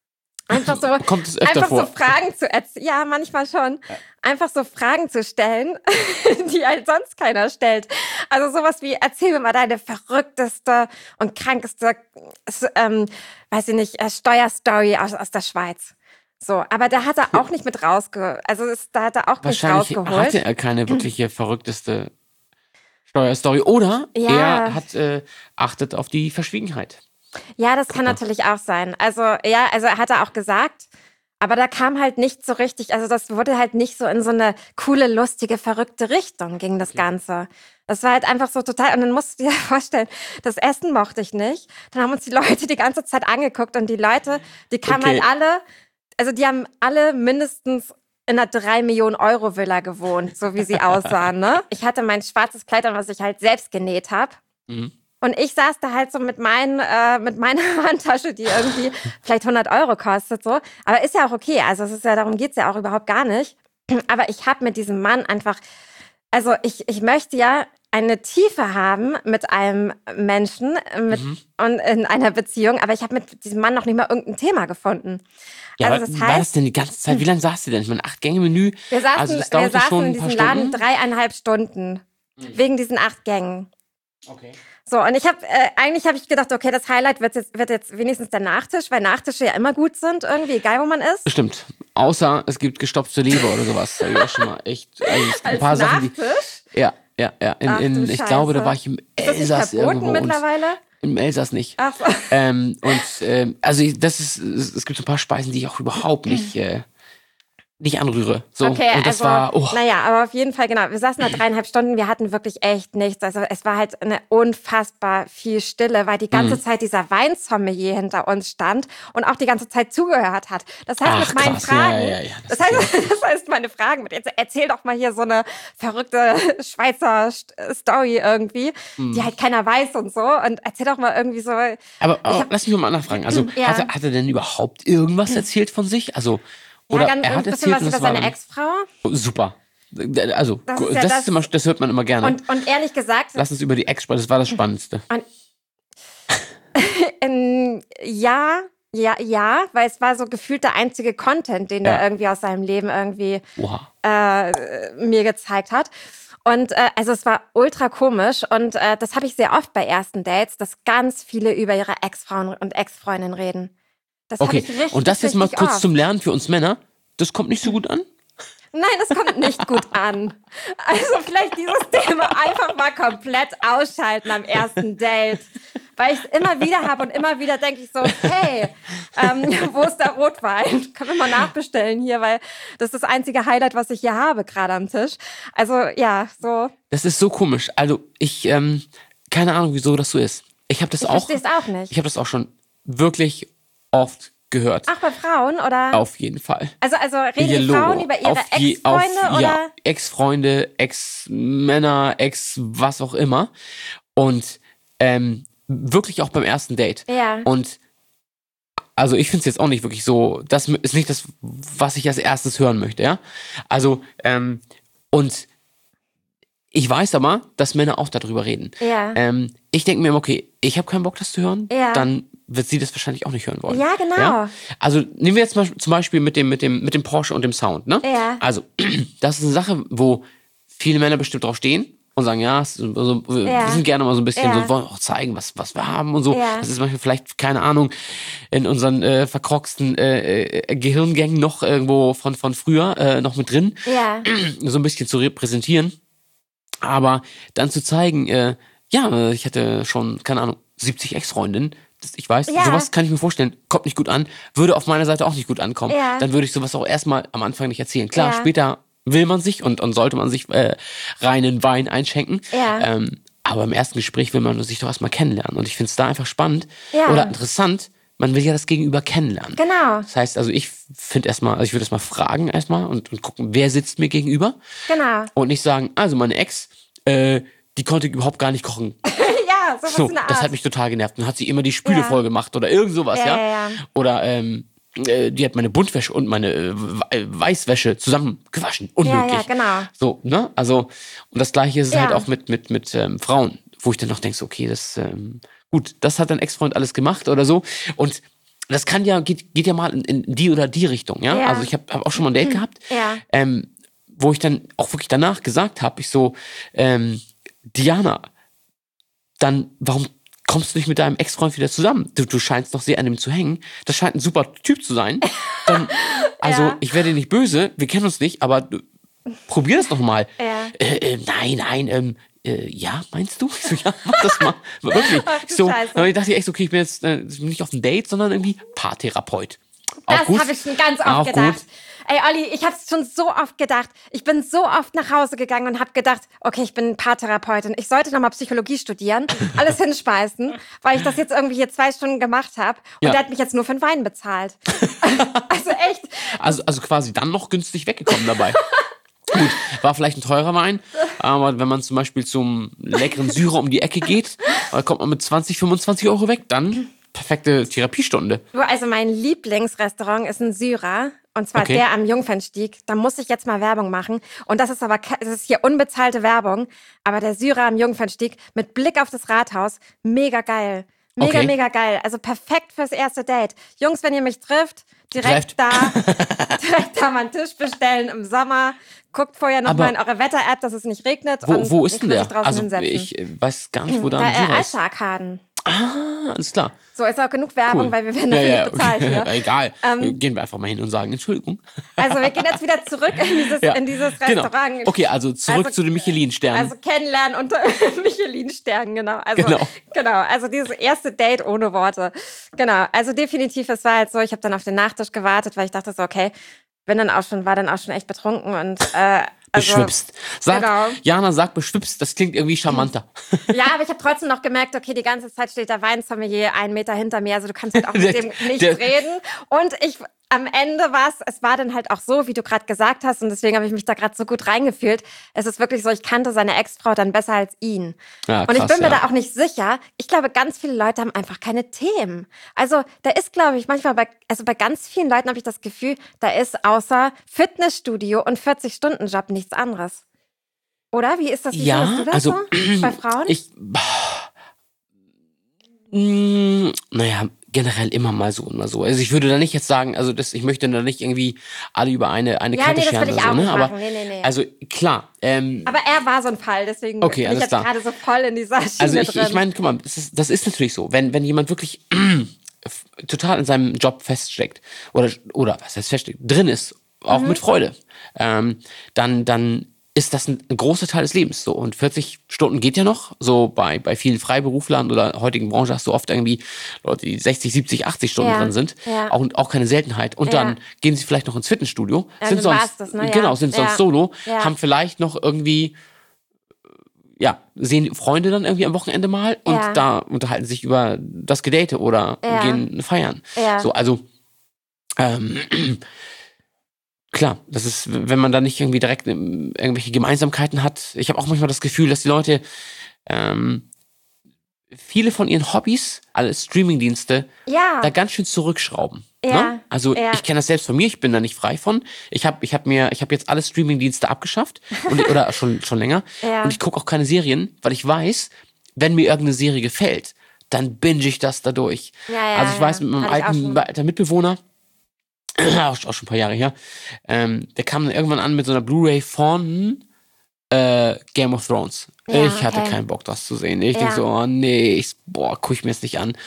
Einfach so, Kommt es öfter einfach vor? so Fragen zu erzählen. Ja, manchmal schon. Einfach so Fragen zu stellen, die halt sonst keiner stellt. Also sowas wie, erzähl mir mal deine verrückteste und krankeste, ähm, weiß ich nicht, äh, Steuerstory aus, aus der Schweiz. So, aber da hat er auch nicht mit rausgeholt. Also das, da hat er auch nicht Wahrscheinlich rausgeholt. hatte er keine wirkliche verrückteste Steuerstory. Oder Ja. er hat äh, achtet auf die Verschwiegenheit. Ja, das kann natürlich auch sein. Also, ja, also er hat er auch gesagt, aber da kam halt nicht so richtig, also das wurde halt nicht so in so eine coole, lustige, verrückte Richtung ging das Ganze. Das war halt einfach so total, und dann musst du dir vorstellen, das Essen mochte ich nicht. Dann haben uns die Leute die ganze Zeit angeguckt und die Leute, die kamen Okay. halt alle, also die haben alle mindestens in einer drei Millionen Euro Villa gewohnt, so wie sie aussahen, ne? Ich hatte mein schwarzes Kleid an, was ich halt selbst genäht habe. Mhm. Und ich saß da halt so mit, mein, äh, mit meiner Handtasche, die irgendwie vielleicht hundert Euro kostet, so. Aber ist ja auch okay. Also es ist ja, darum geht's ja auch überhaupt gar nicht. Aber ich habe mit diesem Mann einfach, also ich, ich möchte ja eine Tiefe haben mit einem Menschen mit, Mhm. und in einer Beziehung, aber ich habe mit diesem Mann noch nicht mal irgendein Thema gefunden. Ja, also aber das war das heißt, denn die ganze Zeit? Wie lange saß ihr denn? Ich meine, acht Gänge Menü. wir saßen, also das wir dauerte saßen schon in ein paar diesem Laden Stunden. dreieinhalb Stunden. Wegen diesen acht Gängen. Okay. So, und ich habe, äh, eigentlich habe ich gedacht, okay, das Highlight wird jetzt, wird jetzt wenigstens der Nachtisch, weil Nachtische ja immer gut sind, irgendwie, egal wo man ist. Stimmt. Außer es gibt gestopfte Leber oder sowas. Da hab ich auch schon mal echt also es gibt ein paar Sachen, die. Nachtisch? Ja, ja, ja. In, Ach, in, du ich glaube, da Scheiße. war ich im Ist das nicht Elsass verboten irgendwo. Und mittlerweile? im Elsass nicht. Ach so. Ähm, und ähm, also ich- das ist, es es gibt so ein paar Speisen, die ich auch überhaupt nicht, äh, nicht anrühre. So. Okay, und das also, war, oh, naja, aber auf jeden Fall, genau, wir saßen da dreieinhalb Stunden, wir hatten wirklich echt nichts. Also es war halt eine unfassbar viel Stille, weil die ganze Mhm. Zeit dieser Weinsommelier hinter uns stand und auch die ganze Zeit zugehört hat. Das heißt, Ach, mit meinen krass, ja, Fragen, ja, ja, das das, ist heißt, das heißt, meine Fragen mit, jetzt erzähl doch mal hier so eine verrückte Schweizer St- Story irgendwie, Mhm. die halt keiner weiß und so, und erzähl doch mal irgendwie so, aber, aber hab- lass mich mal nachfragen. Also Ja. hat, er, hat er denn überhaupt irgendwas erzählt von sich? Also, ja, oder ganz, er ein hat bisschen erzählt was und über das war seine dann, Ex-Frau. oh, super. Also, Das das, ist ja ist das- immer, das hört man immer gerne. Und, und ehrlich gesagt, Lass uns über die Ex sprechen, das war das Spannendste. Ähm, ja, ja, ja, weil es war so gefühlt der einzige Content, den Ja. er irgendwie aus seinem Leben irgendwie Oha. äh, mir gezeigt hat. Und äh, also es war ultra komisch und äh, das habe ich sehr oft bei ersten Dates, dass ganz viele über ihre Ex-Frauen und Ex-Freundinnen reden. Das hab Okay, ich richtig, und das jetzt mal richtig kurz oft. zum Lernen für uns Männer. Das kommt nicht so gut an? Nein, das kommt nicht gut an. Also vielleicht dieses Thema einfach mal komplett ausschalten am ersten Date. Weil ich es immer wieder habe und immer wieder denke ich so, hey, ähm, wo ist der Rotwein? Können wir mal nachbestellen hier, weil das ist das einzige Highlight, was ich hier habe, gerade am Tisch. Also ja, so, Das ist so komisch. Also ich, ähm, keine Ahnung, wieso das so ist. Ich habe das ich auch, verstehe es auch nicht. ich habe das auch schon wirklich oft gehört. Ach, bei Frauen oder? Auf jeden Fall. Also, also reden die Yellow. Frauen über ihre Auf je- auf- Ex-Freunde oder? Ja, Ex-Freunde, Ex-Männer, Ex was auch immer. Und ähm, wirklich auch beim ersten Date. Ja. Und also ich finde es jetzt auch nicht wirklich so, das ist nicht das, was ich als erstes hören möchte, ja. Also, ähm, und ich weiß aber, dass Männer auch darüber reden. Ja. Ähm, ich denke mir immer, okay, ich habe keinen Bock, das zu hören, Ja. dann wird sie das wahrscheinlich auch nicht hören wollen. Ja, genau. Also nehmen wir jetzt mal zum Beispiel mit dem, mit dem, mit dem Porsche und dem Sound, ne? Ja. Also, das ist eine Sache, wo viele Männer bestimmt drauf stehen und sagen, ja, es ist so, wir Ja. sind gerne mal so ein bisschen Ja. so, wollen auch zeigen, was, was wir haben und so. Ja. Das ist manchmal vielleicht, keine Ahnung, in unseren äh, verkorksten äh, äh, Gehirngängen noch irgendwo von, von früher äh, noch mit drin, Ja. so ein bisschen zu repräsentieren. Aber dann zu zeigen, äh, ja, äh, ich hatte schon, keine Ahnung, siebzig Ex-Freundinnen. Das- Ich weiß, Ja. sowas kann ich mir vorstellen, kommt nicht gut an, würde auf meiner Seite auch nicht gut ankommen. Ja. Dann würde ich sowas auch erstmal am Anfang nicht erzählen. Klar, Ja. später will man sich und, und sollte man sich äh, reinen Wein einschenken. Ja. Ähm, aber im ersten Gespräch will man sich doch erstmal kennenlernen. Und ich finde es da einfach spannend Ja. oder interessant. Man will ja das Gegenüber kennenlernen. Genau, Das heißt, also ich finde erstmal, also ich würde erstmal fragen erstmal und, und gucken, wer sitzt mir gegenüber. genau. Und nicht sagen, also meine Ex, äh, die konnte überhaupt gar nicht kochen. Ja, sowas So, in der Art. das hat mich total genervt. Dann hat sie immer die Spüle Ja. voll gemacht oder irgend sowas, Ja, ja. ja, ja. Oder ähm, äh, die hat meine Buntwäsche und meine äh, We- Weißwäsche zusammen gewaschen. Unmöglich. Ja, ja, genau. So, ne? Also, und das gleiche ist es Ja. halt auch mit, mit, mit ähm, Frauen, wo ich dann noch denke, so, okay, das, ähm, gut, das hat dein Ex-Freund alles gemacht oder so. Und das kann ja, geht, geht ja mal in, in die oder die Richtung, ja. Ja. Also ich habe hab auch schon mal ein Date gehabt, Ja. ähm, wo ich dann auch wirklich danach gesagt habe, ich so, ähm, Diana, dann warum kommst du nicht mit deinem Ex-Freund wieder zusammen? Du, du scheinst noch sehr an ihm zu hängen. Das scheint ein super Typ zu sein. Dann, also Ja. ich werde dir nicht böse, wir kennen uns nicht, aber du, probier das doch mal. Ja. Äh, äh, nein, nein, ähm, äh, ja, meinst du? Ich so, ja, mach das mal. Wirklich. Ach, du so, Scheiße. dann dachte ich echt, okay, ich bin jetzt äh, nicht auf ein Date, sondern irgendwie Paartherapeut. Auch Das gut. habe ich schon ganz oft Auch gedacht. gut. Ey, Olli, ich habe es schon so oft gedacht. Ich bin so oft nach Hause gegangen und habe gedacht, okay, ich bin Paartherapeutin. Ich sollte nochmal Psychologie studieren, alles hinspeisen, weil ich das jetzt irgendwie hier zwei Stunden gemacht habe. Und Ja. der hat mich jetzt nur für den Wein bezahlt. Also echt. Also, also quasi dann noch günstig weggekommen dabei. Gut, war vielleicht ein teurer Wein, aber wenn man zum Beispiel zum leckeren Syrer um die Ecke geht, da kommt man mit zwanzig, fünfundzwanzig Euro weg, dann perfekte Therapiestunde. Du, also mein Lieblingsrestaurant ist ein Syrer. Und zwar Okay. der am Jungfernstieg. Da muss ich jetzt mal Werbung machen. Und das ist aber, ke- das ist hier unbezahlte Werbung. Aber der Syrer am Jungfernstieg mit Blick auf das Rathaus, mega geil. Mega, Okay. mega geil. Also perfekt fürs erste Date. Jungs, wenn ihr mich trifft, direkt Trefft. da, direkt da mal einen Tisch bestellen im Sommer. Guckt vorher noch Aber mal in eure Wetter-App, dass es nicht regnet. Wo, und wo ist denn könnt der? euch draußen Also hinsetzen. ich äh, weiß gar nicht, wo da Da, ein äh, Syrer ist. Alster-Arkaden. Ah, alles klar. So, ist auch genug Werbung, Cool. weil wir werden ja, dafür ja, nicht bezahlt okay. hier. Egal. Ähm, Gehen wir einfach mal hin und sagen, Entschuldigung. Also wir gehen jetzt wieder zurück in dieses, Ja, in dieses genau. Restaurant. Okay, also zurück Also- zu den Michelin-Sternen. Also kennenlernen unter Michelin-Sternen, genau. Also, Genau. genau. Also dieses erste Date ohne Worte. Genau. Also definitiv, es war halt so, ich habe dann auf den Nachtisch gewartet, weil ich dachte so, okay, bin dann auch schon, war dann auch schon echt betrunken und äh, also, beschwipst. Sag, genau. Jana, sag beschwipst, das klingt irgendwie charmanter. Ja, aber ich habe trotzdem noch gemerkt, okay, die ganze Zeit steht der Weinsommelier einen Meter hinter mir, also du kannst halt auch mit Der- dem nicht der- reden. Und ich, am Ende war es, es war dann halt auch so, wie du gerade gesagt hast, und deswegen habe ich mich da gerade so gut reingefühlt. Es ist wirklich so, ich kannte seine Ex-Frau dann besser als ihn. Ja, und ich krass, bin mir ja. da auch nicht sicher. Ich glaube, ganz viele Leute haben einfach keine Themen. Also da ist, glaube ich, manchmal bei, also bei ganz vielen Leuten habe ich das Gefühl, da ist außer Fitnessstudio und vierzig-Stunden-Job nichts anderes. Oder? Wie ist das? Wie Ja, findest du das also, so bei Frauen? Ich. Mm, naja, generell immer mal so und mal so. Also ich würde da nicht jetzt sagen, also das, ich möchte da nicht irgendwie alle über eine, eine Ja, Kette nee, das scheren will ich oder so, auch ne? nicht Aber machen. Nee, nee, nee. also klar, ähm, Aber er war so ein Fall, deswegen Okay, bin alles ich jetzt klar. gerade so voll in dieser Schiene also ich, drin. ich meine, guck mal, das ist, das ist natürlich so, wenn, wenn jemand wirklich f- total in seinem Job feststeckt oder, oder was heißt feststeckt, drin ist, auch Mhm. mit Freude, ähm, dann, dann ist das ein, ein großer Teil des Lebens. So. Und vierzig Stunden geht ja noch. So bei, bei vielen Freiberuflern oder heutigen Branche hast du oft irgendwie Leute, die sechzig, siebzig, achtzig Stunden Ja, drin sind. ja. Auch, auch keine Seltenheit. Und Ja. dann gehen sie vielleicht noch ins Fitnessstudio, Ja, sind dann sonst, war's das, ne? Ja. genau, sind sonst Ja. solo, Ja. haben vielleicht noch irgendwie ja, sehen Freunde dann irgendwie am Wochenende mal und Ja. da unterhalten sich über das Gedate oder Ja. gehen feiern. Ja. So, also ähm, klar, das ist, wenn man da nicht irgendwie direkt ähm, irgendwelche Gemeinsamkeiten hat. Ich habe auch manchmal das Gefühl, dass die Leute ähm, viele von ihren Hobbys, alle Streamingdienste, ja. da ganz schön zurückschrauben. Ja, Ne? Also ja. ich kenne das selbst von mir, ich bin da nicht frei von. Ich habe ich hab mir, ich habe jetzt alle Streamingdienste abgeschafft und, oder schon, schon länger. Ja. Und ich gucke auch keine Serien, weil ich weiß, wenn mir irgendeine Serie gefällt, dann binge ich das dadurch. Ja, ja, also ich weiß, ja. mit meinem Hatte ich auch alten, schon. alten Mitbewohner, auch schon ein paar Jahre her, ähm, der kam dann irgendwann an mit so einer Blu-ray von äh, Game of Thrones. Ja, ich hatte okay. keinen Bock, das zu sehen. Ich Ja. denk so, oh nee, ich, boah, guck ich mir jetzt nicht an.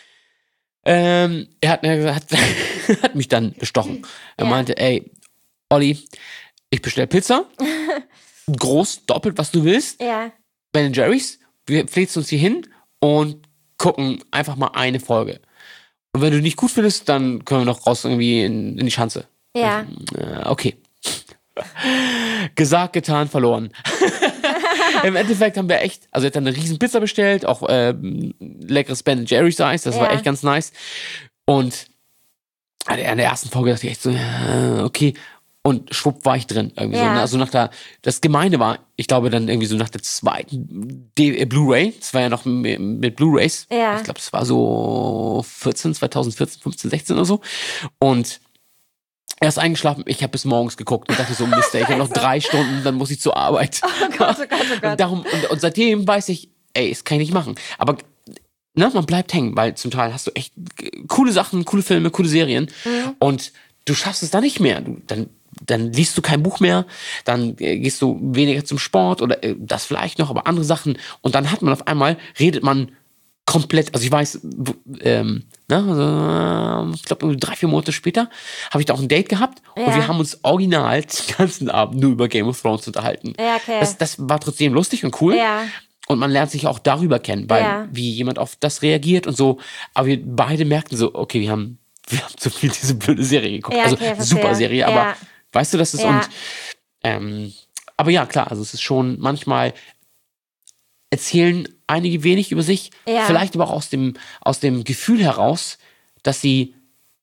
Ähm, er hat, mir gesagt- hat, hat mich dann bestochen. Er Ja. meinte, ey, Olli, ich bestell Pizza, groß, doppelt, was du willst, Ja. Ben Jerry's, wir pflegst uns hier hin und gucken einfach mal eine Folge. Und wenn du nicht gut findest, dann können wir noch raus irgendwie in, in die Schanze. Ja. Äh, okay. Gesagt, getan, verloren. Im Endeffekt haben wir echt, also er hat dann eine riesen Pizza bestellt, auch äh, leckeres Ben Jerry's Eis, das war Ja. echt ganz nice. Und an der, an der ersten Folge dachte ich echt so, ja, okay. Und schwupp war ich drin. Irgendwie so, Ja. ne? Also nach der, das Gemeine war, ich glaube dann irgendwie so nach der zweiten D- äh, Blu-ray, das war ja noch mit, mit Blu-rays. Ja. Ich glaube, das war so vierzehn, zweitausendvierzehn, fünfzehn, sechzehn oder so. Und er ist eingeschlafen, ich habe bis morgens geguckt und dachte so, Mist, ey, ich habe noch drei Stunden, dann muss ich zur Arbeit. Oh Gott, oh Gott, oh Gott. Und, darum, und, und seitdem weiß ich, ey, das kann ich nicht machen. Aber ne, man bleibt hängen, weil zum Teil hast du echt coole Sachen, coole Filme, coole Serien mhm. und du schaffst es dann nicht mehr. Du, dann, dann liest du kein Buch mehr, dann äh, gehst du weniger zum Sport oder äh, das vielleicht noch, aber andere Sachen. Und dann hat man auf einmal, redet man komplett, also ich weiß, ähm, ne, also, ich glaube drei, vier Monate später habe ich da auch ein Date gehabt ja. und wir haben uns original den ganzen Abend nur über Game of Thrones unterhalten. Ja, okay. Das, das war trotzdem lustig und cool. Ja. Und man lernt sich auch darüber kennen, weil ja. wie jemand auf das reagiert und so. Aber wir beide merkten so, okay, wir haben, wir haben zu viel diese blöde Serie geguckt. Ja, okay, also super Serie, ja. aber weißt du, das ist ja. und ähm, aber ja, klar, also es ist schon manchmal erzählen einige wenig über sich, ja. vielleicht aber auch aus dem, aus dem Gefühl heraus, dass sie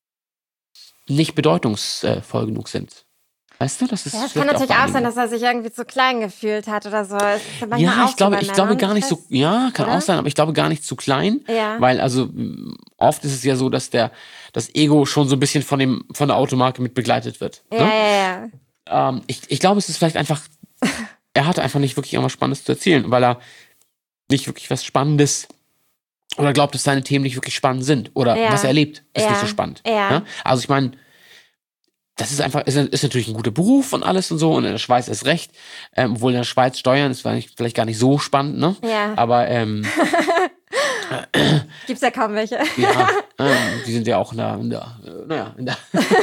nicht bedeutungsvoll genug sind. Weißt du, das ist ja, es kann natürlich auch, auch sein, dass er sich irgendwie zu klein gefühlt hat oder so. Ja, ich glaube, ich glaube gar nicht so, ja, kann oder? auch sein, aber ich glaube gar nicht zu klein, ja. weil also oft ist es ja so, dass der, das Ego schon so ein bisschen von dem, von der Automarke mit begleitet wird. Ja, ne? ja, ja. Ähm, ich, ich glaube, es ist vielleicht einfach, er hatte einfach nicht wirklich irgendwas Spannendes zu erzählen, weil er nicht wirklich was Spannendes oder glaubt, dass seine Themen nicht wirklich spannend sind oder ja. was er erlebt, ist ja. nicht so spannend. Ja. Ja? Also ich meine, das ist einfach, ist, ist natürlich ein guter Beruf und alles und so und in der Schweiz ist recht, ähm, obwohl in der Schweiz Steuern ist vielleicht, vielleicht gar nicht so spannend, ne? Ja. Aber ähm, gibt's ja kaum welche. ja, ähm, die sind ja auch in der, in der äh, naja, in der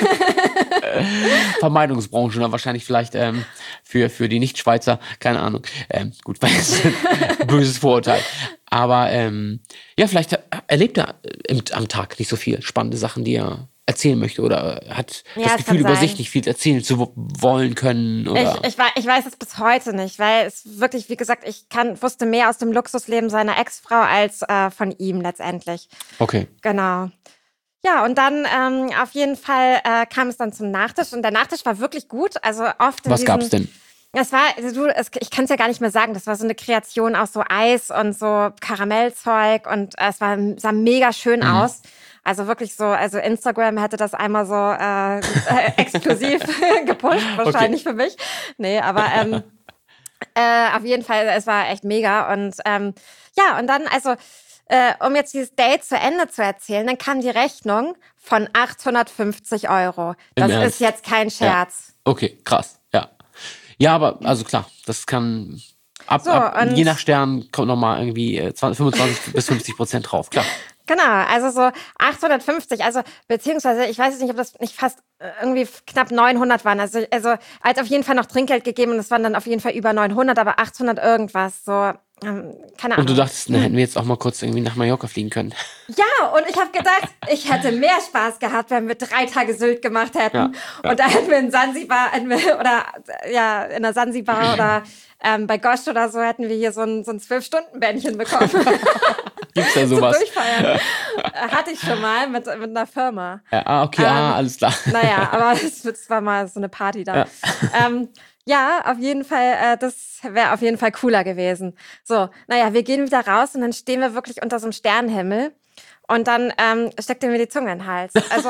Vermeidungsbranche, ne? Wahrscheinlich vielleicht ähm, für, für die Nicht-Schweizer, keine Ahnung. Ähm, gut, weil es ein böses Vorurteil. Aber ähm, ja, vielleicht erlebt er im, am Tag nicht so viel spannende Sachen, die er erzählen möchte oder hat ja, das Gefühl, über sein. sich nicht viel erzählen zu wollen können. Oder ich, ich, ich weiß es bis heute nicht, weil es wirklich, wie gesagt, ich kann, wusste mehr aus dem Luxusleben seiner Ex-Frau als äh, von ihm letztendlich. Okay. Genau. Ja, und dann ähm, auf jeden Fall äh, kam es dann zum Nachtisch und der Nachtisch war wirklich gut. Also oft in Was diesen, gab's denn? Es war, also du, es, ich kann es ja gar nicht mehr sagen, das war so eine Kreation aus so Eis und so Karamellzeug und äh, es war, sah mega schön mhm. aus. Also wirklich so, also Instagram hätte das einmal so äh, äh, exklusiv gepusht, wahrscheinlich okay. für mich. Nee, aber ähm, äh, auf jeden Fall, es war echt mega. Und ähm, ja, und dann, also, äh, um jetzt dieses Date zu Ende zu erzählen, dann kam die Rechnung von achthundertfünfzig Euro. Das Im ist jetzt kein Scherz. Ja. Okay, krass, ja. Ja, aber, also klar, das kann, ab, so, ab je nach Stern kommt nochmal irgendwie fünfundzwanzig bis fünfzig Prozent drauf, klar. Genau, also so achthundertfünfzig, also beziehungsweise, ich weiß jetzt nicht, ob das nicht fast irgendwie knapp neunhundert waren. Also, also halt auf jeden Fall noch Trinkgeld gegeben und es waren dann auf jeden Fall über neunhundert, aber achthundert irgendwas, so, ähm, keine Ahnung. Und du dachtest, dann hätten wir jetzt auch mal kurz irgendwie nach Mallorca fliegen können. Ja, und ich habe gedacht, ich hätte mehr Spaß gehabt, wenn wir drei Tage Sylt gemacht hätten. Ja, ja. Und da hätten wir in Sansibar, oder ja, in der Sansibar oder ähm, bei Gosh oder so, hätten wir hier so ein, so ein zwölf-Stunden-Bändchen bekommen. Gibt's da sowas? Zum Durchfeiern. Hatte ich schon mal mit, mit einer Firma. Ja, ah, okay, ähm, ah, alles klar. Naja, aber es war mal so eine Party da. Ja, ähm, ja auf jeden Fall, äh, das wäre auf jeden Fall cooler gewesen. So, naja, wir gehen wieder raus und dann stehen wir wirklich unter so einem Sternenhimmel und dann ähm, steckt er mir die Zunge in den Hals. Also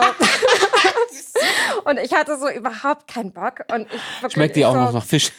und ich hatte so überhaupt keinen Bock. Und ich schmeckt die auch so, noch nach Fisch?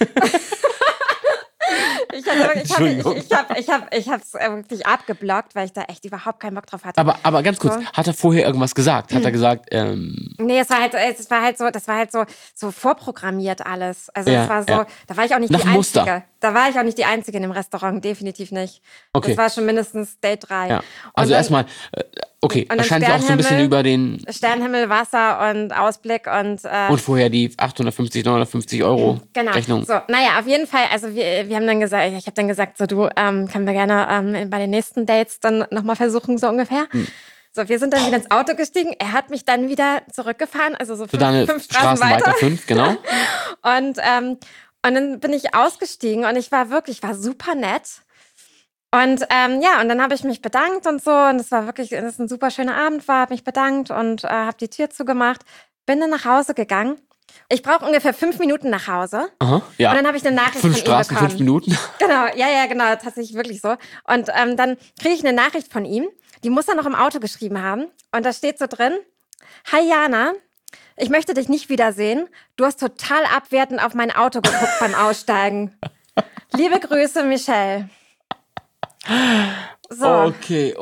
Ich habe ich hab, ich, ich hab, ich hab, ich hab's wirklich abgeblockt, weil ich da echt überhaupt keinen Bock drauf hatte. Aber, aber ganz kurz, so. Hat er vorher irgendwas gesagt? Hat hm. er gesagt, ähm... Nee, es war halt, es war halt so, das war halt so, so vorprogrammiert alles. Also ja, es war so, ja. da war ich auch nicht Nach die Einzige. Muster. Da war ich auch nicht die Einzige in dem Restaurant, definitiv nicht. Okay. Das war schon mindestens Date drei. Ja. Also erstmal, okay, wahrscheinlich auch so ein bisschen über den... Sternenhimmel, Wasser und Ausblick und... Äh, und vorher die achthundertfünfzig, neunhundertfünfzig Euro genau. Rechnung. So, naja, auf jeden Fall, also wir, wir haben dann gesagt, ich habe dann gesagt, so du, ähm, können wir gerne ähm, bei den nächsten Dates dann nochmal versuchen, so ungefähr. Hm. So, wir sind dann wieder ins Auto gestiegen. Er hat mich dann wieder zurückgefahren, also so fünf, deine fünf Straßen, Straßen weiter. weiter, fünf, genau. und, ähm, und dann bin ich ausgestiegen und ich war wirklich, war super nett. Und ähm, ja, und dann habe ich mich bedankt und so. Und es war wirklich, dass es ein super schöner Abend war, habe mich bedankt und äh, habe die Tür zugemacht. Bin dann nach Hause gegangen. Ich brauche ungefähr fünf Minuten nach Hause. Aha, ja. Und dann habe ich eine Nachricht fünf von Straßen, ihm bekommen. Fünf Minuten? Genau, ja, ja, genau, tatsächlich wirklich so. Und ähm, dann kriege ich eine Nachricht von ihm. Die muss er noch im Auto geschrieben haben. Und da steht so drin: Hi Jana, ich möchte dich nicht wiedersehen. Du hast total abwertend auf mein Auto geguckt beim Aussteigen. Liebe Grüße, Michelle. So. Okay, oh.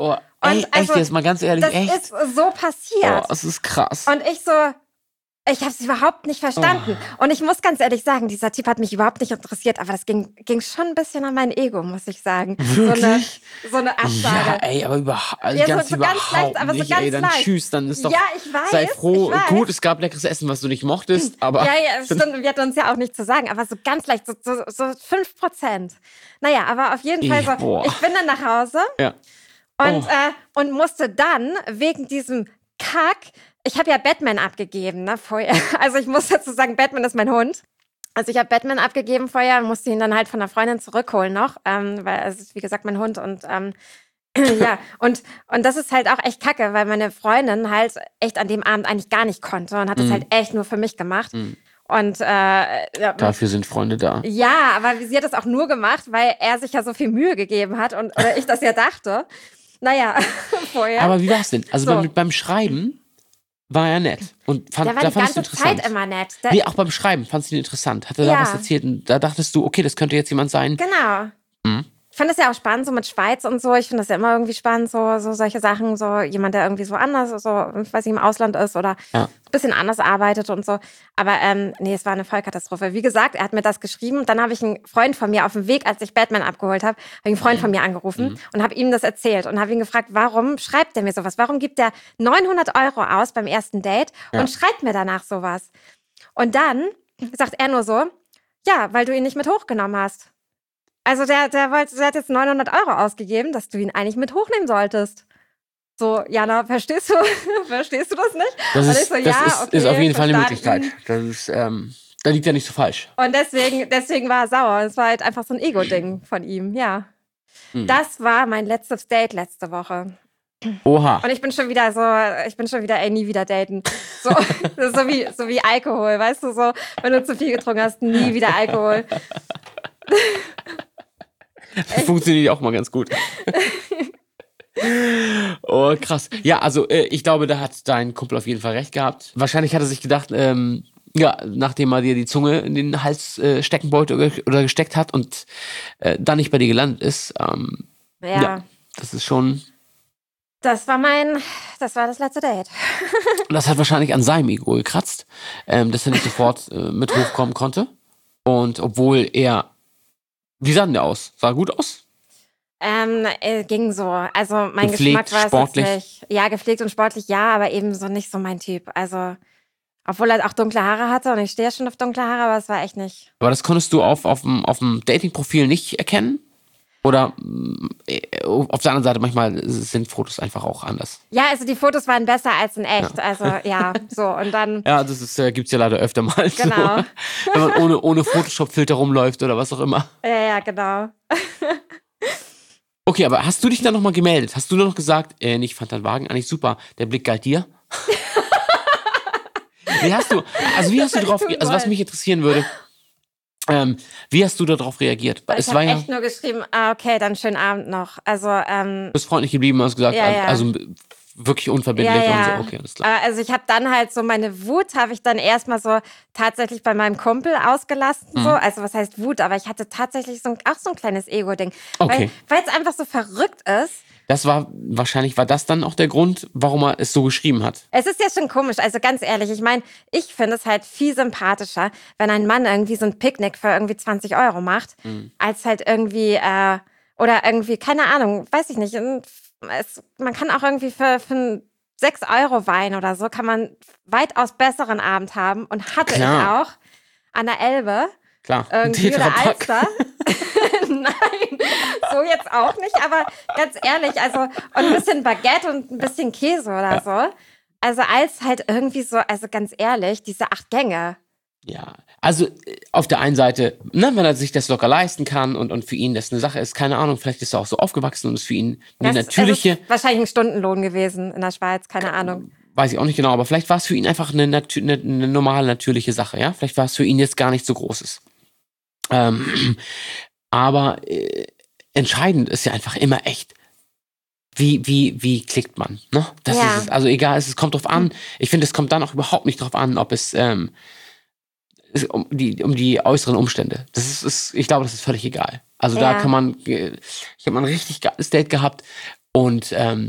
Ey, echt, jetzt mal ganz ehrlich, das echt? ist so passiert. Oh, das ist krass. Und ich so, ich habe es überhaupt nicht verstanden. Oh. Und ich muss ganz ehrlich sagen, dieser Typ hat mich überhaupt nicht interessiert, aber das ging, ging schon ein bisschen an mein Ego, muss ich sagen. Wirklich? So eine, so eine Absage. Ja, ey, aber überhaupt, also Ja, ganz so- so überhaupt ganz leicht, aber so nicht, ganz ey, dann leicht. tschüss, dann ist doch, Ja, ich weiß, sei froh, ich weiß. gut, es gab leckeres Essen, was du nicht mochtest, aber... Ja, ja, stimmt, wir hatten uns ja auch nicht zu sagen, aber so ganz leicht, so, so, so fünf Prozent. Naja, aber auf jeden Fall so, Boah. ich bin dann nach Hause Ja. und, Oh. äh, und musste dann wegen diesem Kack, ich habe ja Batman abgegeben, ne, vorher. Also ich muss dazu sagen, Batman ist mein Hund. Also ich habe Batman abgegeben vorher und musste ihn dann halt von der Freundin zurückholen noch, ähm, weil es ist, wie gesagt, mein Hund und ähm, ja, und, und das ist halt auch echt kacke, weil meine Freundin halt echt an dem Abend eigentlich gar nicht konnte und hat es Mhm. halt echt nur für mich gemacht. Mhm. Und äh, ja, Dafür sind Freunde da. ja, aber sie hat das auch nur gemacht, weil er sich ja so viel Mühe gegeben hat und oder ich das ja dachte. Naja, vorher. Aber wie war's denn? Also So. beim, beim Schreiben war er nett. Und fand, der war da die fandest du ganze interessant. Zeit immer nett. Der, Nee, auch beim Schreiben fandst du ihn interessant. Hat er da Ja. was erzählt? Und da dachtest du, okay, das könnte jetzt jemand sein. Genau. Mhm. Ich finde das ja auch spannend, so mit Schweiz und so. Ich finde das ja immer irgendwie spannend, so, so solche Sachen. So jemand, der irgendwie so anders, so, ich weiß nicht, im Ausland ist oder Ja. ein bisschen anders arbeitet und so. Aber ähm, nee, es war eine Vollkatastrophe. Wie gesagt, er hat mir das geschrieben. Dann habe ich einen Freund von mir auf dem Weg, als ich Batman abgeholt habe, habe ich einen Freund von mir angerufen Mhm. und habe ihm das erzählt und habe ihn gefragt, warum schreibt er mir sowas? Warum gibt er neunhundert Euro aus beim ersten Date Ja. und schreibt mir danach sowas? Und dann sagt er nur so, ja, weil du ihn nicht mit hochgenommen hast. Also der, der, wollte, der hat jetzt neunhundert Euro ausgegeben, dass du ihn eigentlich mit hochnehmen solltest. So, Jana, verstehst du, verstehst du das nicht? Das Und ist, ich so, das ja, ist, okay, ist auf jeden Fall eine verstanden. Möglichkeit. Das ist, ähm, da liegt er nicht so falsch. Und deswegen, deswegen war er sauer. Es war halt einfach so ein Ego-Ding von ihm, ja. Hm. Das war mein letztes Date letzte Woche. Oha. Und ich bin schon wieder so, ich bin schon wieder, ey, nie wieder daten. So, das ist so wie, so wie Alkohol, weißt du, so, wenn du zu viel getrunken hast, nie wieder Alkohol. Funktioniert auch mal ganz gut. Oh, krass. Ja, also äh, ich glaube, da hat dein Kumpel auf jeden Fall recht gehabt. Wahrscheinlich hat er sich gedacht, ähm, ja, nachdem er dir die Zunge in den Hals äh, stecken wollte oder, oder gesteckt hat und äh, dann nicht bei dir gelandet ist, ähm, Ja, ja, das ist schon, das war mein, das war das letzte Date. das hat wahrscheinlich an seinem Ego gekratzt, ähm, dass er nicht sofort äh, mit hochkommen konnte. Und obwohl er, wie sah denn der aus? Sah gut aus? Ähm, äh, ging so. Also mein Gepflegt, Geschmack war es sportlich? jetzt nicht. Ja, gepflegt und sportlich, ja, aber eben so nicht so mein Typ. Also, obwohl er auch dunkle Haare hatte und ich stehe ja schon auf dunkle Haare, aber es war echt nicht. Aber das konntest du auf, auf, dem, auf dem Dating-Profil nicht erkennen? Oder mm, äh, auf der anderen Seite, manchmal sind Fotos einfach auch anders. Ja, also die Fotos waren besser als in echt. Also ja, so und dann. Ja, das ist, äh, gibt's ja leider öfter mal. Genau. So, wenn man ohne, ohne Photoshop-Filter rumläuft oder was auch immer. Ja, ja, genau. Okay, aber hast du dich dann nochmal gemeldet? Hast du noch gesagt, äh, ich fand deinen Wagen eigentlich super, der Blick galt dir? Wie hast du, also wie hast du hätte ich drauf, tun also was sollen. mich interessieren würde, ähm, wie hast du darauf reagiert? Ich Es war habe ja, echt nur geschrieben, ah, okay, dann schönen Abend noch. Also, ähm, du bist freundlich geblieben, hast gesagt, Ja, ja. also wirklich unverbindlich Ja, ja. und so, okay, alles klar. Äh, Also ich habe dann halt so meine Wut habe ich dann erstmal so tatsächlich bei meinem Kumpel ausgelassen. Mhm. So. Also was heißt Wut, aber ich hatte tatsächlich so ein, auch so ein kleines Ego-Ding. Okay. Weil es einfach so verrückt ist. Das war, wahrscheinlich war das dann auch der Grund, warum er es so geschrieben hat. Es ist ja schon komisch, also ganz ehrlich, ich meine, ich finde es halt viel sympathischer, wenn ein Mann irgendwie so ein Picknick für irgendwie zwanzig Euro macht, Mhm. als halt irgendwie, äh, oder irgendwie, keine Ahnung, weiß ich nicht, ein- es, man kann auch irgendwie für, für einen sechs Euro Wein oder so, kann man weitaus besseren Abend haben und hatte Klar. ich auch an der Elbe, Klar, irgendwie, oder Tetrapack. Alster. Nein, so jetzt auch nicht, aber ganz ehrlich, also und ein bisschen Baguette und ein bisschen Käse oder so. Also als halt irgendwie so, also ganz ehrlich, diese acht Gänge. Ja, also äh, auf der einen Seite, ne, wenn er sich das locker leisten kann und, und für ihn das eine Sache ist, keine Ahnung, vielleicht ist er auch so aufgewachsen und ist für ihn eine Das- natürliche, Es ist wahrscheinlich ein Stundenlohn gewesen in der Schweiz, keine Ahnung. weiß ich auch nicht genau, aber vielleicht war es für ihn einfach eine, natü- eine, eine normale, natürliche Sache, ja? Vielleicht war es für ihn jetzt gar nicht so Großes. Ähm, aber äh, entscheidend ist ja einfach immer echt, wie, wie, wie klickt man, ne? Das Ja. ist es. Also egal, es, es kommt drauf an. Ich finde, es kommt dann auch überhaupt nicht drauf an, ob es, ähm, es um die, um die äußeren Umstände. Das ist, ist, ich glaube, das ist völlig egal. Also da Ja. kann man, äh, ich habe mal ein richtig geiles Date gehabt und ähm,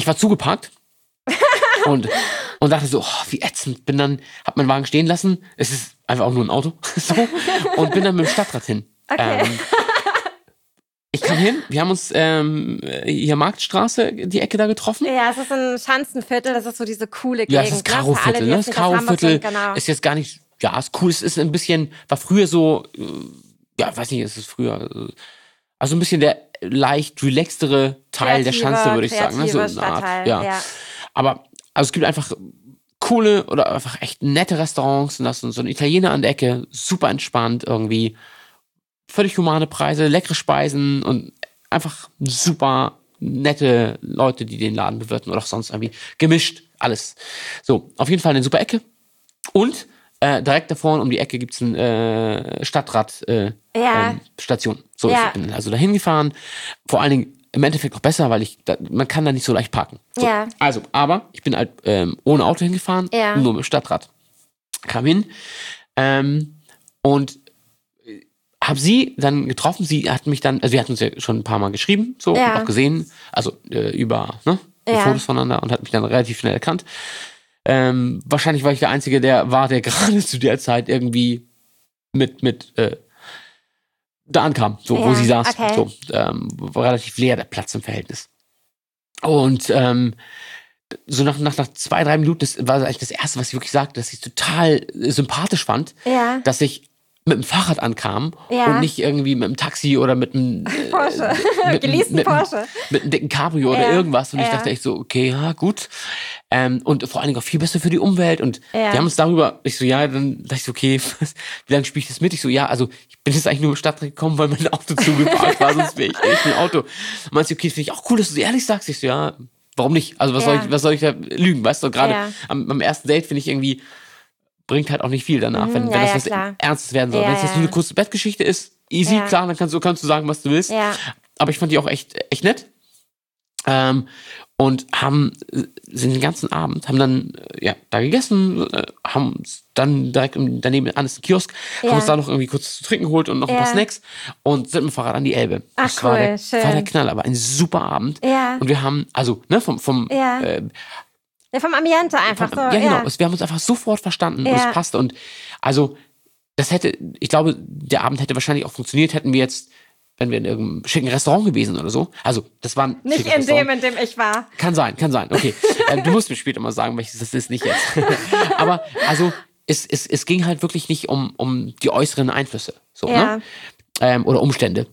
ich war zugeparkt und, und dachte so, oh, wie ätzend. Bin dann, hab meinen Wagen stehen lassen. Es ist einfach auch nur ein Auto. so, und bin dann mit dem Stadtrat hin. Okay. Ähm, ich kam hin, wir haben uns ähm, hier Marktstraße, die Ecke da getroffen. Ja, es ist ein Schanzenviertel, das ist so diese coole Gegend. Ja, es ist ne? Für alle, Karo-Viertel, die ne? jetzt Das nicht aus Hamburg Karo-Viertel sind, genau. ist jetzt gar nicht, ja, ist cool. Es ist ein bisschen, war früher so, äh, ja, weiß nicht, ist es früher, äh, also ein bisschen der leicht relaxtere Teil der Kreative, Schanze, würde ich sagen. Ne? So kreative eine Art, Stadtteil, ja. ja. Aber, also es gibt einfach coole oder einfach echt nette Restaurants und das und so ein Italiener an der Ecke, super entspannt irgendwie, völlig humane Preise, leckere Speisen und einfach super nette Leute, die den Laden bewirten oder auch sonst irgendwie gemischt, alles. So, auf jeden Fall eine super Ecke. Und äh, direkt da vorne um die Ecke gibt es eine äh, Stadtrat-Station. Äh, Ja. ähm, Station. so, Ja. ich bin also da hingefahren. Vor allen Dingen im Endeffekt auch besser, weil ich da, man kann da nicht so leicht parken. So. Ja. Also, aber ich bin halt ähm, ohne Auto hingefahren, Ja. nur mit dem Stadtrat. Kam hin ähm, und habe sie dann getroffen. Sie hat mich dann, also wir hatten uns ja schon ein paar Mal geschrieben, so, Ja. und auch gesehen, also äh, über ne, die Ja. Fotos voneinander und hat mich dann relativ schnell erkannt. Ähm, wahrscheinlich war ich der Einzige, der war, der gerade zu der Zeit irgendwie mit, mit äh, da ankam, so, wo Ja, sie saß. okay. So, ähm, war relativ leer der Platz im Verhältnis. Und ähm, so nach, nach, nach zwei, drei Minuten, das war eigentlich das Erste, was sie wirklich sagte, dass ich es total äh, sympathisch fand, Ja. dass ich mit dem Fahrrad ankam Ja. und nicht irgendwie mit dem Taxi oder mit einem äh, Porsche. mit, Geleasten mit, Porsche. mit einem dicken Cabrio Ja. oder irgendwas. Und ich Ja. dachte echt so, okay, ja, gut. Ähm, und vor allen Dingen auch viel besser für die Umwelt. Und Ja. wir haben uns darüber, ich so, ja, dann dachte ich so, okay, was, wie lange spiele ich das mit? Ich so, ja, also ich bin jetzt eigentlich nur im Stadtrat gekommen, weil mein Auto zugeparkt war, sonst wäre ich echt ein Auto. Und meinst du, okay, finde ich auch cool, dass du so ehrlich sagst. Ich so, ja, warum nicht? Also was, Ja. soll, ich, was soll ich da lügen? Weißt du, gerade Ja. am, am ersten Date finde ich irgendwie, bringt halt auch nicht viel danach, wenn, Mhm, wenn ja, das ja, was klar. Ernstes werden soll. Ja, wenn es jetzt ja. nur eine kurze Bettgeschichte ist, easy, Ja. klar, dann kannst du, kannst du sagen, was du willst. Ja. Aber ich fand die auch echt, echt nett. Ähm, und haben äh, sind den ganzen Abend, haben dann äh, ja, da gegessen, äh, haben uns dann direkt im, daneben an ist ein Kiosk, Ja. haben uns da noch irgendwie kurz zu trinken geholt und noch ein paar Ja. Snacks und sind mit dem Fahrrad an die Elbe. Ach, das war, cool, der, schön. war der Knall, aber ein super Abend. Ja. Und wir haben, also, ne, vom, vom Ja. äh, Ja, vom Ambiente einfach so. ja, genau. Ja. Es, wir haben uns einfach sofort verstanden und Ja. es passte. Und also, das hätte, ich glaube, der Abend hätte wahrscheinlich auch funktioniert, hätten wir jetzt, wenn wir in irgendeinem schicken Restaurant gewesen oder so. Also, das war ein Nicht schickes in dem, Restaurant. in dem ich war. Kann sein, kann sein. Okay. ähm, du musst mir später mal sagen, welches das ist, nicht jetzt. Aber, also, es, es, es ging halt wirklich nicht um, um die äußeren Einflüsse. So, Ja. ne? Ähm, oder Umstände.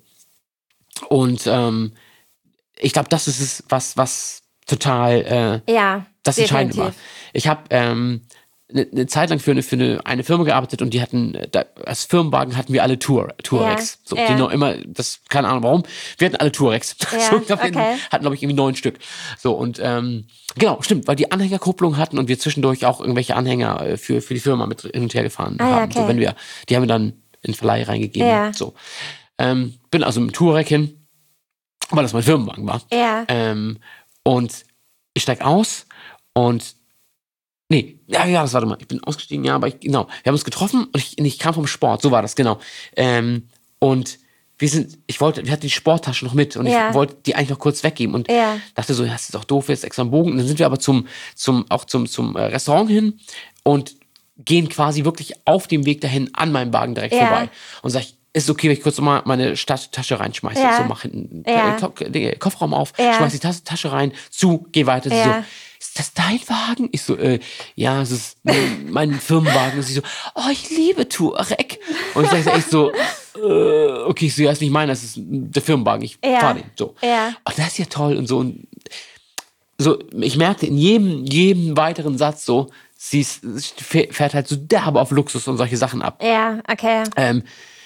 Und ähm, ich glaube, das ist es, was, was total äh, Ja. das Entscheidende war. definitiv. Ich habe ähm, eine ne Zeit lang für eine, für eine, eine Firma gearbeitet und die hatten, äh, da, als Firmenwagen hatten wir alle Tour, Touaregs. Ja, So, ja. die noch immer, das, keine Ahnung warum, wir hatten alle Touaregs. Ja, so, ich glaub, wir okay. hatten, hatten glaube ich, irgendwie neun Stück. So, und ähm, genau, stimmt, weil die Anhängerkupplung hatten und wir zwischendurch auch irgendwelche Anhänger äh, für, für die Firma mit hin und her gefahren Ah, ja, haben. So, okay. wenn wir, die haben wir dann in Verleih reingegeben. Ja. So. Ähm, bin also mit dem Touareg hin, weil das mein Firmenwagen war. Ja. Ähm, und ich steig aus und nee, ja, ja, das warte mal. Ich bin ausgestiegen, ja, aber ich, genau. Wir haben uns getroffen und ich, ich kam vom Sport, so war das, genau. Ähm, und wir sind, ich wollte, wir hatten die Sporttasche noch mit und Ja. ich wollte die eigentlich noch kurz weggeben und Ja. dachte so, ja, das ist doch doof, jetzt extra einen Bogen. Und dann sind wir aber zum, zum, auch zum, zum äh, Restaurant hin und gehen quasi wirklich auf dem Weg dahin an meinem Wagen direkt Ja. vorbei. Und sag ich, ist es okay, wenn ich kurz nochmal meine Sta- Tasche reinschmeiße? Ja. So, mach hinten Ja. den, Ko- den Kofferraum auf, Ja. schmeiß die Tas Tasche rein, zu, geh weiter. Sie Ja. so, ist das dein Wagen? Ich so, äh, ja, es ist mein, mein Firmenwagen. Und sie so, oh, ich liebe Touareg. Und ich sage echt so, äh, okay, ich so, ja, ist nicht meiner, das ist der Firmenwagen, ich Ja. fahr den. So. Ja. Oh, das ist ja toll und so. Und so, ich merkte in jedem, jedem weiteren Satz so, sie ist, sie fährt halt so derbe auf Luxus und solche Sachen ab. Ja, okay. Ähm,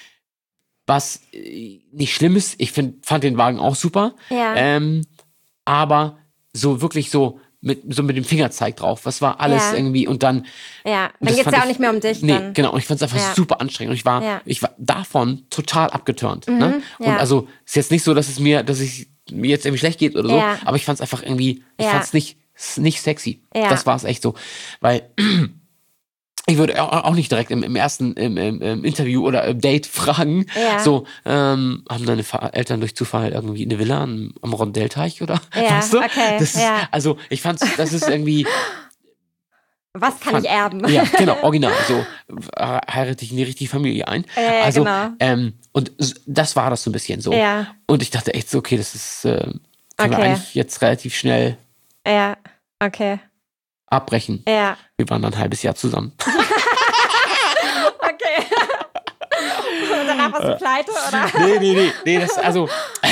was äh, nicht schlimm ist, ich find, fand den Wagen auch super. Ja. Ähm, aber so wirklich so mit, so mit dem Fingerzeig drauf. Was war alles Ja. irgendwie und dann. Ja, und dann das geht's fand ja auch ich- nicht mehr um dich. Nee, dann. genau. Und ich fand es einfach Ja. super anstrengend. Und ich war, Ja. ich war davon total abgeturnt. Ne? Und ja. also ist jetzt nicht so, dass es mir, dass ich mir jetzt irgendwie schlecht geht oder so, Ja. aber ich fand es einfach irgendwie, ich Ja. fand es nicht, nicht sexy. Ja. Das war es echt so. Weil ich würde auch auch nicht direkt im, im ersten im, im, im Interview oder im Date fragen, Ja. so, ähm, haben deine Fa- Eltern durch Zufall irgendwie eine Villa am, am Rondellteich oder? Ja, weißt du? okay, Das ist, ja. also ich fand, das ist irgendwie, Was kann fand, ich erben? ja, genau, original, so, äh, heirate ich in die richtige Familie ein. Ja, ja, also, genau. ähm, und s- das war das so ein bisschen so. Ja. Und ich dachte echt so, okay, das ist, äh, können wir Okay. eigentlich jetzt relativ schnell Ja, okay. abbrechen. Ja. Wir waren dann ein halbes Jahr zusammen. Okay. Und danach warst du pleite, oder? Nee, nee, nee, nee, das, also.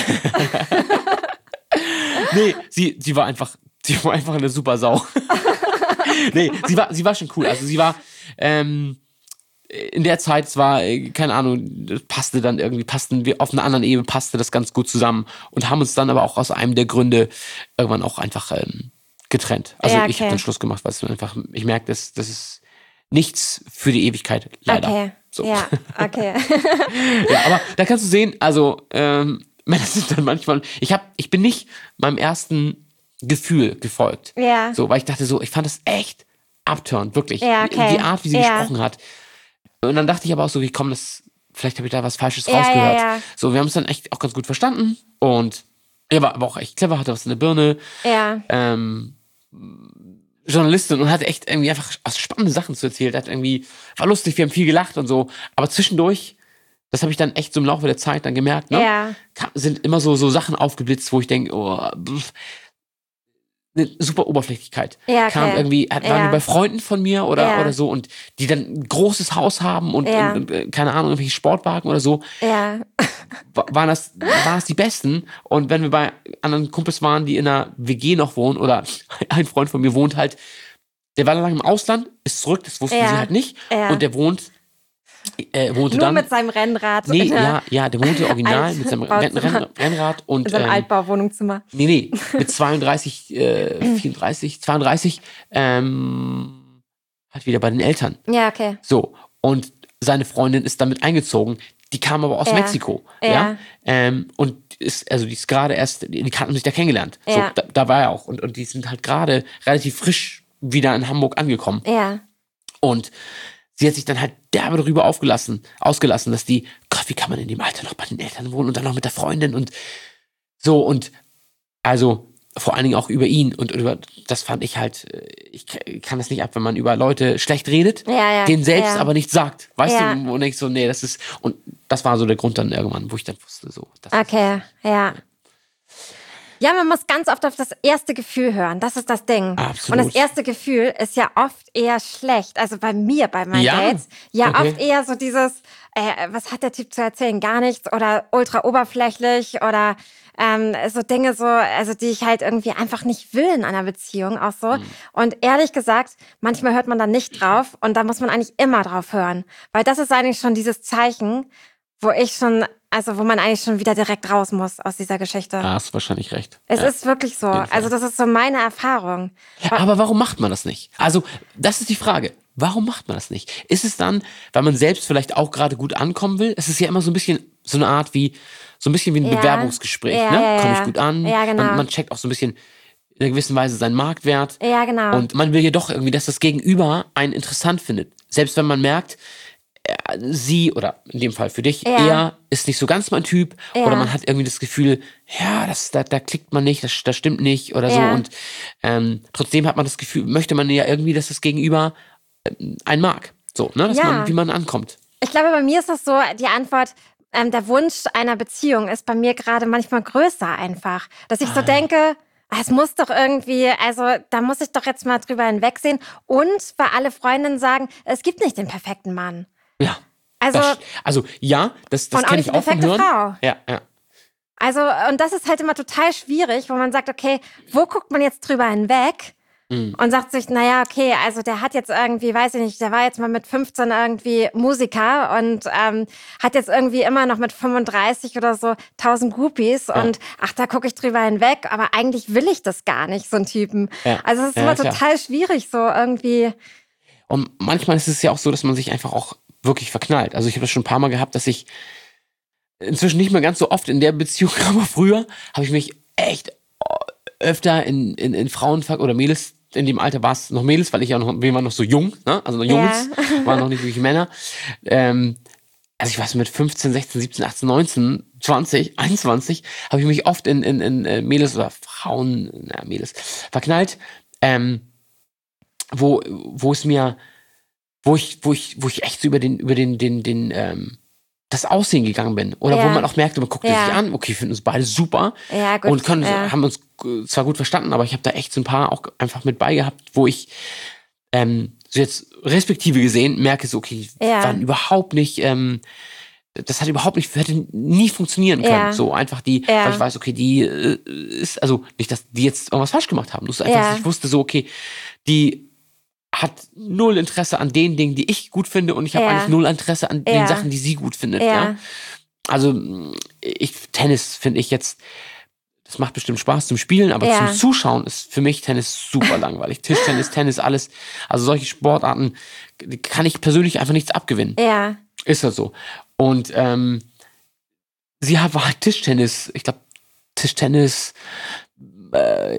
nee, sie, sie war einfach, sie war einfach eine super Sau. nee, sie war, sie war schon cool. Also sie war, ähm, in der Zeit, es war, äh, keine Ahnung, das passte dann irgendwie, passten wir auf einer anderen Ebene, passte das ganz gut zusammen und haben uns dann aber auch aus einem der Gründe irgendwann auch einfach ähm, getrennt. Also Ja, ich habe okay. dann Schluss gemacht, weil es einfach, ich merke, das, das ist nichts für die Ewigkeit, leider. Okay. So. Ja, okay. Ja, aber da kannst du sehen, also ähm, Männer sind dann manchmal, ich hab, ich bin nicht meinem ersten Gefühl gefolgt. Ja. So, weil ich dachte so, ich fand das echt abturnt, wirklich. Ja, okay. Die Art, wie sie Ja. gesprochen hat. Und dann dachte ich aber auch so, wie komm, das, vielleicht habe ich da was Falsches Ja, rausgehört. ja, ja. So, wir haben es dann echt auch ganz gut verstanden und er war aber auch echt clever, hatte was in der Birne. Ja. Ähm, Journalistin und hatte echt irgendwie einfach spannende Sachen zu erzählen. Hat irgendwie, war lustig, wir haben viel gelacht und so. Aber zwischendurch, das habe ich dann echt so im Laufe der Zeit dann gemerkt, ne? Ja. Kam- sind immer so, so Sachen aufgeblitzt, wo ich denke, oh, pff, eine super Oberflächlichkeit. Ja, Kam okay. irgendwie, hat- waren Ja. die bei Freunden von mir oder, Ja. oder so und die dann ein großes Haus haben und, Ja. und, und äh, keine Ahnung, irgendwelche Sportwagen oder so. Ja. wa- waren das, waren das die Besten. Und wenn wir bei anderen Kumpels waren, die in einer W G noch wohnen, oder ein Freund von mir wohnt halt, der war lange im Ausland, ist zurück, das wussten Ja. sie halt nicht. Ja. Und der wohnt, äh, wohnte Nur dann. mit seinem Rennrad. nee, in der- ja, ja, der wohnte original mit seinem Renn, Altbauzimmer. Renn, Rennrad und in seinem ähm, Altbauwohnungszimmer. nee, nee, mit zweiunddreißig, äh, vierunddreißig, zweiunddreißig, ähm, halt wieder bei den Eltern. Ja, okay. So, und seine Freundin ist damit eingezogen. Die kam aber aus Ja. Mexiko. Ja. Ja. Ähm, und ist, also die ist gerade erst, die kannten sich da kennengelernt. Ja. So, da, da war er auch. Und, und die sind halt gerade relativ frisch wieder in Hamburg angekommen. Ja. Und sie hat sich dann halt derbe darüber aufgelassen, ausgelassen, dass die, Gott, wie kann man in dem Alter noch bei den Eltern wohnen und dann noch mit der Freundin und so. Und also vor allen Dingen auch über ihn und über, das fand ich halt, äh, ich kann das nicht ab, wenn man über Leute schlecht redet, Ja, ja, den selbst ja. aber nicht sagt. Weißt Ja. du, und ich so, nee, das ist, und das war so der Grund dann irgendwann, wo ich dann wusste, so. Das Okay, ja. Ja, man muss ganz oft auf das erste Gefühl hören. Das ist das Ding. Absolut. Und das erste Gefühl ist ja oft eher schlecht. Also bei mir, bei meinen Ja? Dates. Ja, Okay. oft eher so dieses, äh, was hat der Typ zu erzählen? Gar nichts oder ultra oberflächlich oder ähm, so Dinge so, also die ich halt irgendwie einfach nicht will in einer Beziehung auch so. Mhm. Und ehrlich gesagt, manchmal hört man da nicht drauf und da muss man eigentlich immer drauf hören. Weil das ist eigentlich schon dieses Zeichen, wo ich schon, also wo man eigentlich schon wieder direkt raus muss aus dieser Geschichte. Da hast du wahrscheinlich recht. Es Ja. ist wirklich so. jeden Fall. Also das ist so meine Erfahrung. Ja, aber warum macht man das nicht? Also, das ist die Frage. Warum macht man das nicht? Ist es dann, weil man selbst vielleicht auch gerade gut ankommen will? Es ist ja immer so ein bisschen so eine Art wie, so ein bisschen wie ein Ja. Bewerbungsgespräch. Ja, ne? ja, Komme ja. ich gut an? Ja, genau. Man, man checkt auch so ein bisschen in einer gewissen Weise seinen Marktwert. Ja, genau. Und man will ja doch irgendwie, dass das Gegenüber einen interessant findet. Selbst wenn man merkt, äh, sie oder in dem Fall für dich, Ja. er ist nicht so ganz mein Typ. Ja. Oder man hat irgendwie das Gefühl, ja, das, da, da klickt man nicht, das, das stimmt nicht oder so. Ja. Und ähm, trotzdem hat man das Gefühl, möchte man ja irgendwie, dass das Gegenüber ähm, einen mag. So, ne? Dass Ja. man, wie man ankommt. Ich glaube, bei mir ist das so, die Antwort, ähm, der Wunsch einer Beziehung ist bei mir gerade manchmal größer einfach. Dass ich so Ah. denke, ah, es muss doch irgendwie, also da muss ich doch jetzt mal drüber hinwegsehen. Und weil alle Freundinnen sagen, es gibt nicht den perfekten Mann. Ja. Also, Das, also ja, das, das Und auch kenne nicht ich die auch vom perfekte Hören. Frau. Ja, ja. also, und das ist halt immer total schwierig, wo man sagt, okay, wo guckt man jetzt drüber hinweg? Mhm. Und sagt sich, naja, okay, also der hat jetzt irgendwie, weiß ich nicht, der war jetzt mal mit fünfzehn irgendwie Musiker und ähm, hat jetzt irgendwie immer noch mit fünfunddreißig oder so tausend Groupies und ach, da gucke ich drüber hinweg, aber eigentlich will ich das gar nicht, so einen Typen. Ja. Also es ist Ja, immer klar. total schwierig, so irgendwie. Und manchmal ist es ja auch so, dass man sich einfach auch wirklich verknallt. Also ich habe das schon ein paar Mal gehabt, dass ich inzwischen nicht mehr ganz so oft in der Beziehung, aber früher habe ich mich echt öfter in, in, in Frauen ver- oder Mädels in dem Alter war es noch Mädels, weil ich ja noch, wir waren noch so jung, ne? Also noch Jungs, Ja. waren noch nicht wirklich Männer. Ähm, also ich weiß mit fünfzehn, sechzehn, siebzehn, achtzehn, neunzehn, zwanzig, einundzwanzig habe ich mich oft in, in, in äh, Mädels oder Frauen, na, Mädels, verknallt, ähm, wo, wo es mir, wo ich, wo ich, wo ich echt so über den, über den, den, den, ähm, das Aussehen gegangen bin. Oder Ja. wo man auch merkte, man guckt Ja. sich an, okay, finden uns beide super Ja, gut. und können, ja. haben uns äh, zwar gut verstanden, aber ich habe da echt so ein paar auch einfach mit bei gehabt, wo ich ähm, so jetzt respektive gesehen merke, so, okay, die Ja. waren überhaupt nicht, ähm, das hat überhaupt nicht, hätte nie funktionieren können. Ja. So einfach die, Ja. weil ich weiß, okay, die äh, ist, also nicht, dass die jetzt irgendwas falsch gemacht haben. Das ist einfach, Ja. dass ich wusste so, okay, die hat null Interesse an den Dingen, die ich gut finde und ich habe Ja. eigentlich null Interesse an Ja. den Sachen, die sie gut findet. Ja. Ja. Also ich, Tennis finde ich jetzt, das macht bestimmt Spaß zum Spielen, aber Ja. zum Zuschauen ist für mich Tennis super langweilig. Tischtennis, Tennis, alles. Also solche Sportarten die kann ich persönlich einfach nichts abgewinnen. Ja. Ist das so. Und ähm, sie hat, war halt Tischtennis, ich glaube Tischtennis äh,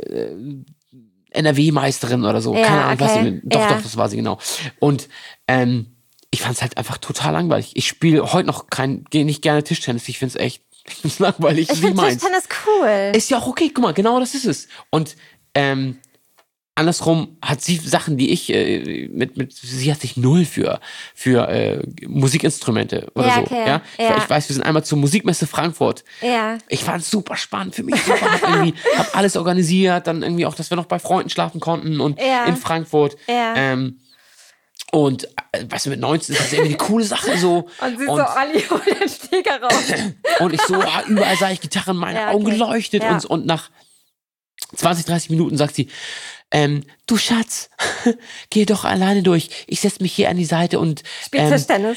N R W-Meisterin oder so. Ja, Keine Ahnung, okay. weiß nicht, doch, Ja. doch, das war sie genau. Und ähm, ich fand es halt einfach total langweilig. Ich spiele heute noch kein, gehe nicht gerne Tischtennis. Ich finde es echt ich find's langweilig. Ich wie finde meins. Tischtennis cool. Ist ja auch okay, guck mal, genau das ist es. Und ähm, andersrum hat sie Sachen, die ich äh, mit, mit, sie hat sich null für, für äh, Musikinstrumente oder Ja, so. okay, Ja? Ich, ja. ich weiß, wir sind einmal zur Musikmesse Frankfurt. Ja. Ich fand es super spannend für mich. Super, hab, irgendwie, hab alles organisiert, dann irgendwie auch, dass wir noch bei Freunden schlafen konnten und Ja. in Frankfurt. Ja. Ähm, und äh, weißt du, mit neunzehn ist das irgendwie eine coole Sache so. Und sie und, so, Olli, hol den Steger raus. und ich so, ah, überall sah ich Gitarren, meine Ja, Augen okay. geleuchtet. Ja. Und, und nach zwanzig, dreißig Minuten sagt sie, ähm, du Schatz, geh doch alleine durch. Ich setz mich hier an die Seite und Spielt ähm, Tischtennis.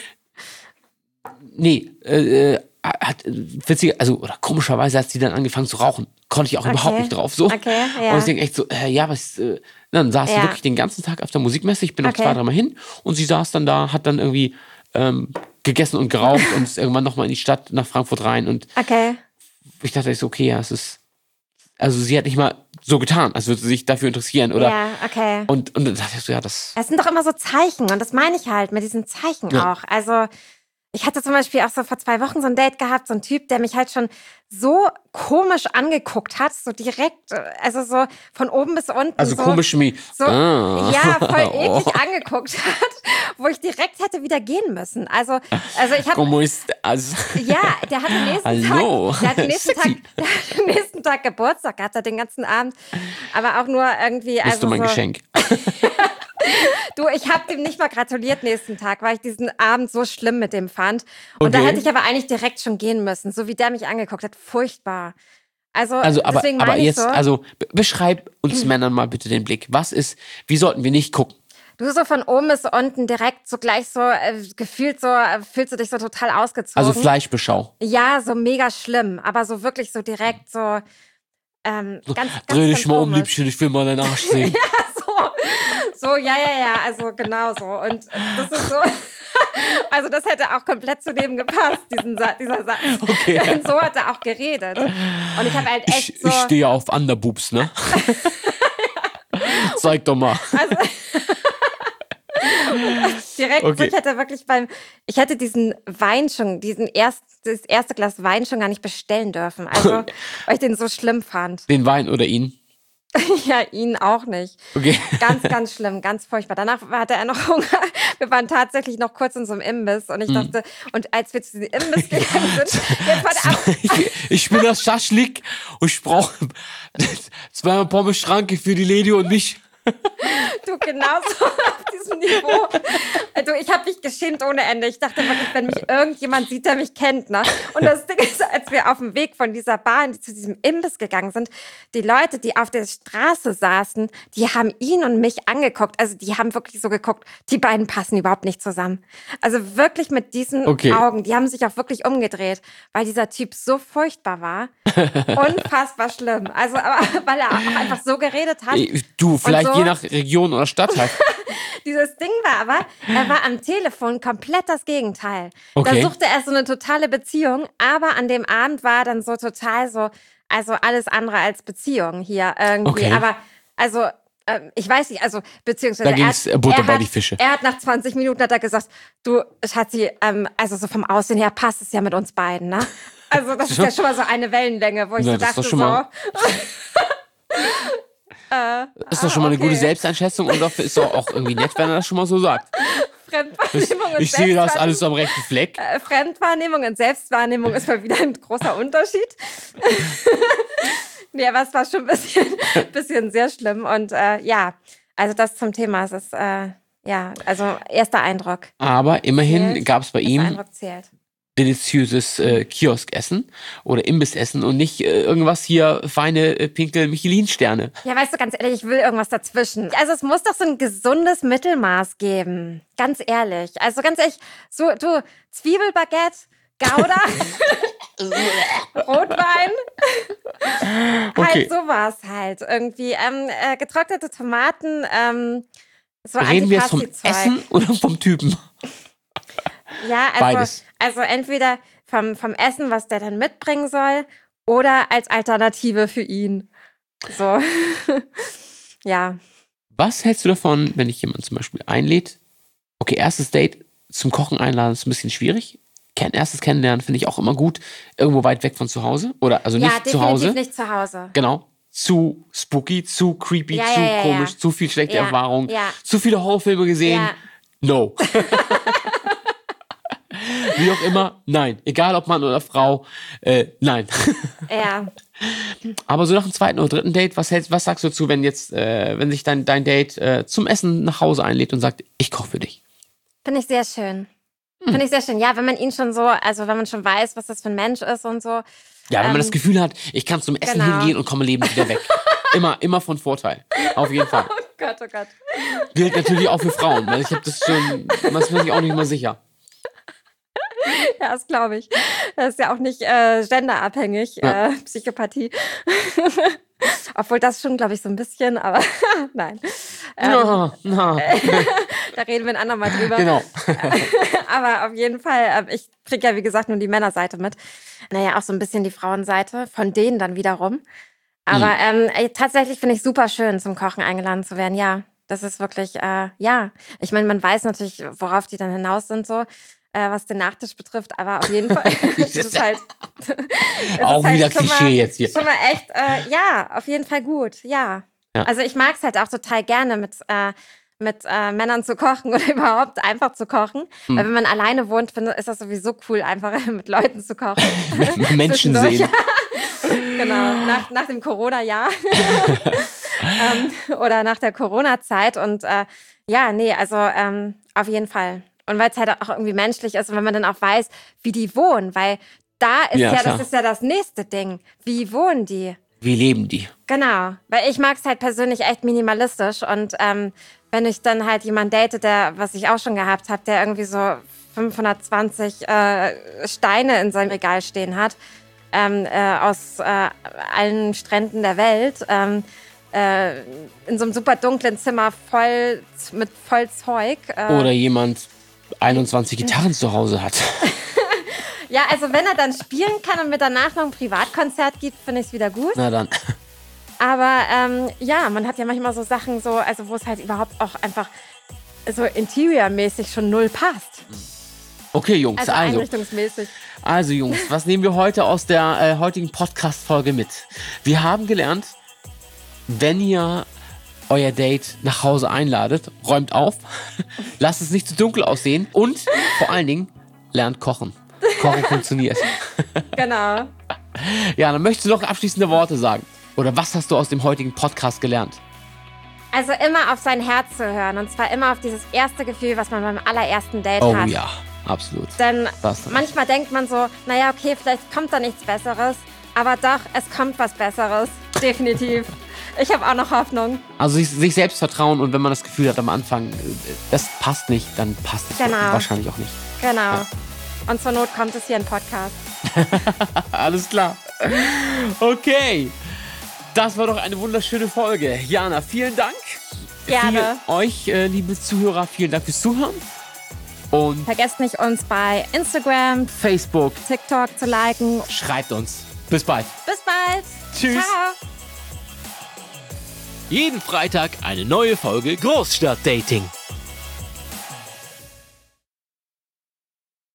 nee, äh, äh, hat witzig, also oder komischerweise hat sie dann angefangen zu rauchen. Konnte ich auch Okay. überhaupt nicht drauf. So. Okay, ja. Und ich denke echt so, äh, ja, was, äh, dann saß sie Ja. wirklich den ganzen Tag auf der Musikmesse. Ich bin noch Okay. zwei, dreimal hin und sie saß dann da, hat dann irgendwie ähm, gegessen und geraucht und ist irgendwann nochmal in die Stadt nach Frankfurt rein. Und Okay. ich dachte echt so, okay, ja, es ist, also sie hat nicht mal so getan, als würde sie sich dafür interessieren, oder? Ja, okay. Und, und dann dachte ich so, ja, das, Es sind doch immer so Zeichen und das meine ich halt mit diesen Zeichen Ja. auch. Also ich hatte zum Beispiel auch so vor zwei Wochen so ein Date gehabt, so ein Typ, der mich halt schon so komisch angeguckt hat, so direkt, äh, also so von oben bis unten. also so, komisch wie, So, ah. ja, voll Oh. eklig angeguckt hat, wo ich direkt hätte wieder gehen müssen. Also, also ich habe Komisch, also, ja, der hat am nächsten Hallo. Tag, der hat am nächsten Tag, Sexy. der hat am nächsten Tag Geburtstag gehabt, hat den ganzen Abend, aber auch nur irgendwie. bist Also du mein so, Geschenk. Du, ich habe dem nicht mal gratuliert nächsten Tag, weil ich diesen Abend so schlimm mit dem fand. Und da Okay. hätte ich aber eigentlich direkt schon gehen müssen, so wie der mich angeguckt hat. Furchtbar. Also, Also, aber, deswegen aber meine ich jetzt, so, also, be- beschreib uns Männern mal bitte den Blick. Was ist, wie sollten wir nicht gucken? du so von oben bis unten direkt so gleich so äh, gefühlt so, äh, fühlst du dich so total ausgezogen. Also Fleischbeschau. Ja, so mega schlimm, aber so wirklich so direkt so ähm, ganz, ganz, Dreh ganz dich mal um, komisch. Liebchen, ich will mal deinen Arsch sehen. So, so, ja, ja, ja, also genau so. Und das ist so, also das hätte auch komplett zu dem gepasst, diesen Sa dieser Satz. Okay. Und so hat er auch geredet. Und ich habe halt echt Ich, so, ich stehe auf Underboobs, ne? Zeig doch mal. direkt, so, Okay. ich hätte wirklich beim, ich hätte diesen Wein schon, diesen erst, das erste Glas Wein schon gar nicht bestellen dürfen. Also, weil ich den so schlimm fand. Den Wein oder ihn? Ja, ihn auch nicht. Okay. Ganz, ganz schlimm, ganz furchtbar. Danach hatte er noch Hunger. Wir waren tatsächlich noch kurz in so einem Imbiss und ich dachte, und als wir zu diesem Imbiss gegangen sind, jetzt war der ab. Ich, ich bin das Schaschlik und ich brauche zweimal Pommes Schranke für die Lady und mich. Du, genauso auf diesem Niveau. Also ich habe mich geschämt ohne Ende. Ich dachte wirklich, wenn mich irgendjemand sieht, der mich kennt, ne? Und das Ding ist, als wir auf dem Weg von dieser Bar zu diesem Imbiss gegangen sind, die Leute, die auf der Straße saßen, die haben ihn und mich angeguckt. Also die haben wirklich so geguckt, die beiden passen überhaupt nicht zusammen. Also wirklich mit diesen Okay. Augen. Die haben sich auch wirklich umgedreht, weil dieser Typ so furchtbar war. Unfassbar schlimm. Also, aber weil er auch einfach so geredet hat. Du, vielleicht so? je nach Region oder Stadtteil. Dieses Ding war aber, er war am Telefon komplett das Gegenteil. Okay. Da suchte er so eine totale Beziehung, aber an dem Abend war er dann so total so, also alles andere als Beziehung hier irgendwie. Okay. Aber also Ähm, ich weiß nicht, also beziehungsweise Da er ging's, hat, äh, Butter er bei hat, die Fische. Er hat nach zwanzig Minuten hat er gesagt, du Schatzi, ähm, also so vom Aussehen her passt es ja mit uns beiden, ne? Also das ist ja schon mal so eine Wellenlänge, wo ich Ja, so das ist dachte, doch schon mal- so. äh, Ist doch schon mal eine okay. gute Selbsteinschätzung und doch ist doch auch irgendwie nett, wenn er das schon mal so sagt. Fremdwahrnehmung und Ich sehe das Selbstwahrnehmung- alles am rechten Fleck. Äh, Fremdwahrnehmung und Selbstwahrnehmung ist mal wieder ein großer Unterschied. Nee, aber es war schon ein bisschen, bisschen sehr schlimm. Und äh, ja, also das zum Thema. Es ist, äh, ja, also erster Eindruck. Aber immerhin Zählt. gab es bei Erster ihm Eindruck zählt. deliziöses äh, Kioskessen oder Imbissessen und nicht äh, irgendwas hier feine äh, pinkel Michelin-Sterne. Ja, weißt du, ganz ehrlich, ich will irgendwas dazwischen. Also es muss doch so ein gesundes Mittelmaß geben. Ganz ehrlich. Also ganz ehrlich, so, du, Zwiebelbaguette, Gouda, Rotwein, Okay. halt sowas halt. Irgendwie ähm, äh, getrocknete Tomaten, ähm, so Reden wir jetzt vom Antipasti-Zeug. Essen oder vom Typen? Ja, also, Beides. also entweder vom, vom Essen, was der dann mitbringen soll, oder als Alternative für ihn. So. Ja. Was hältst du davon, wenn ich jemanden zum Beispiel einlädt? Okay, erstes Date zum Kochen einladen ist ein bisschen schwierig. Kenn, erstes Kennenlernen finde ich auch immer gut. Irgendwo weit weg von zu Hause. Oder also Ja, nicht zu definitiv Hause. nicht zu Hause. Genau. Zu spooky, zu creepy, Ja, zu ja, ja, komisch, ja. zu viel schlechte Ja, Erfahrung, ja. zu viele Horrorfilme gesehen. Ja. No. Wie auch immer, nein. Egal ob Mann oder Frau, äh, nein. Ja. Aber so nach dem zweiten oder dritten Date, was hältst, was sagst du dazu, wenn jetzt, äh, wenn sich dein, dein Date äh, zum Essen nach Hause einlädt und sagt, ich koche für dich? Finde ich sehr schön. Hm. Finde ich sehr schön. Ja, wenn man ihn schon so, also wenn man schon weiß, was das für ein Mensch ist und so. Ja, wenn Ähm, man das Gefühl hat, ich kann zum Essen genau. hingehen und komme lebend wieder weg. Immer, immer von Vorteil. Auf jeden Fall. Oh Gott, oh Gott. Gilt natürlich auch für Frauen, weil ich habe das schon, das bin ich auch nicht mal sicher. Ja, das glaube ich. Das ist ja auch nicht äh, genderabhängig, Ja. äh, Psychopathie. Obwohl das schon, glaube ich, so ein bisschen, aber nein. Ähm, Ja, na, Da reden wir ein andermal drüber. genau. Aber auf jeden Fall, äh, ich kriege ja, wie gesagt, nur die Männerseite mit. Naja, auch so ein bisschen die Frauenseite, von denen dann wiederum. Aber ähm, ey, tatsächlich finde ich super schön, zum Kochen eingeladen zu werden. Ja, das ist wirklich, äh, ja. Ich meine, man weiß natürlich, worauf die dann hinaus sind, so, äh, was den Nachtisch betrifft. Aber auf jeden Fall es ist halt. es Auch ist halt wieder schon Klischee mal, jetzt hier. Schon mal echt, äh, ja, auf jeden Fall gut, ja. Ja. Also ich mag es halt auch total gerne mit. Äh, mit äh, Männern zu kochen oder überhaupt einfach zu kochen. Hm. Weil wenn man alleine wohnt, finde ist das sowieso cool, einfach mit Leuten zu kochen. Menschen Zwischendurch. sehen. Genau, nach, nach dem Corona-Jahr ähm, oder nach der Corona-Zeit. Und äh, ja, nee, also ähm, auf jeden Fall. Und weil es halt auch irgendwie menschlich ist und wenn man dann auch weiß, wie die wohnen, weil da ist Ja, ja, klar. das ist ja das nächste Ding. Wie wohnen die? Wie leben die? Genau, weil ich mag es halt persönlich echt minimalistisch und ähm, wenn ich dann halt jemanden date, der, was ich auch schon gehabt habe, der irgendwie so fünfhundertzwanzig äh, Steine in seinem Regal stehen hat, ähm, äh, aus äh, allen Stränden der Welt, ähm, äh, in so einem super dunklen Zimmer voll mit voll Zeug. Äh, Oder jemand einundzwanzig Gitarren zu Hause hat. ja, also wenn er dann spielen kann und mir danach noch ein Privatkonzert gibt, finde ich es wieder gut. Na dann. Aber ähm, ja, man hat ja manchmal so Sachen so, also wo es halt überhaupt auch einfach so interiormäßig schon null passt. Okay, Jungs, Also, also. einrichtungsmäßig. Also, Jungs, was nehmen wir heute aus der äh, heutigen Podcast-Folge mit? Wir haben gelernt, wenn ihr euer Date nach Hause einladet, räumt auf, lasst es nicht zu dunkel aussehen und vor allen Dingen lernt kochen. Kochen funktioniert. Genau. Ja, dann möchtest du noch abschließende Worte sagen. Oder was hast du aus dem heutigen Podcast gelernt? Also immer auf sein Herz zu hören und zwar immer auf dieses erste Gefühl, was man beim allerersten Date Oh hat. ja, absolut. Denn Das- manchmal denkt man so, naja, okay, vielleicht kommt da nichts Besseres, aber doch, es kommt was Besseres. Definitiv. Ich habe auch noch Hoffnung. Also sich, sich selbst vertrauen und wenn man das Gefühl hat am Anfang, äh, das passt nicht, dann passt es Genau. wahrscheinlich auch nicht. Genau. Und zur Not kommt es hier ein Podcast. Alles klar. Okay. Das war doch eine wunderschöne Folge. Jana, vielen Dank. Gerne. Für euch, äh, liebe Zuhörer, vielen Dank fürs Zuhören. Und Vergesst nicht, uns bei Instagram, Facebook, TikTok zu liken. schreibt uns. Bis bald. Bis bald. Tschüss. Ciao. Jeden Freitag eine neue Folge Großstadtdating.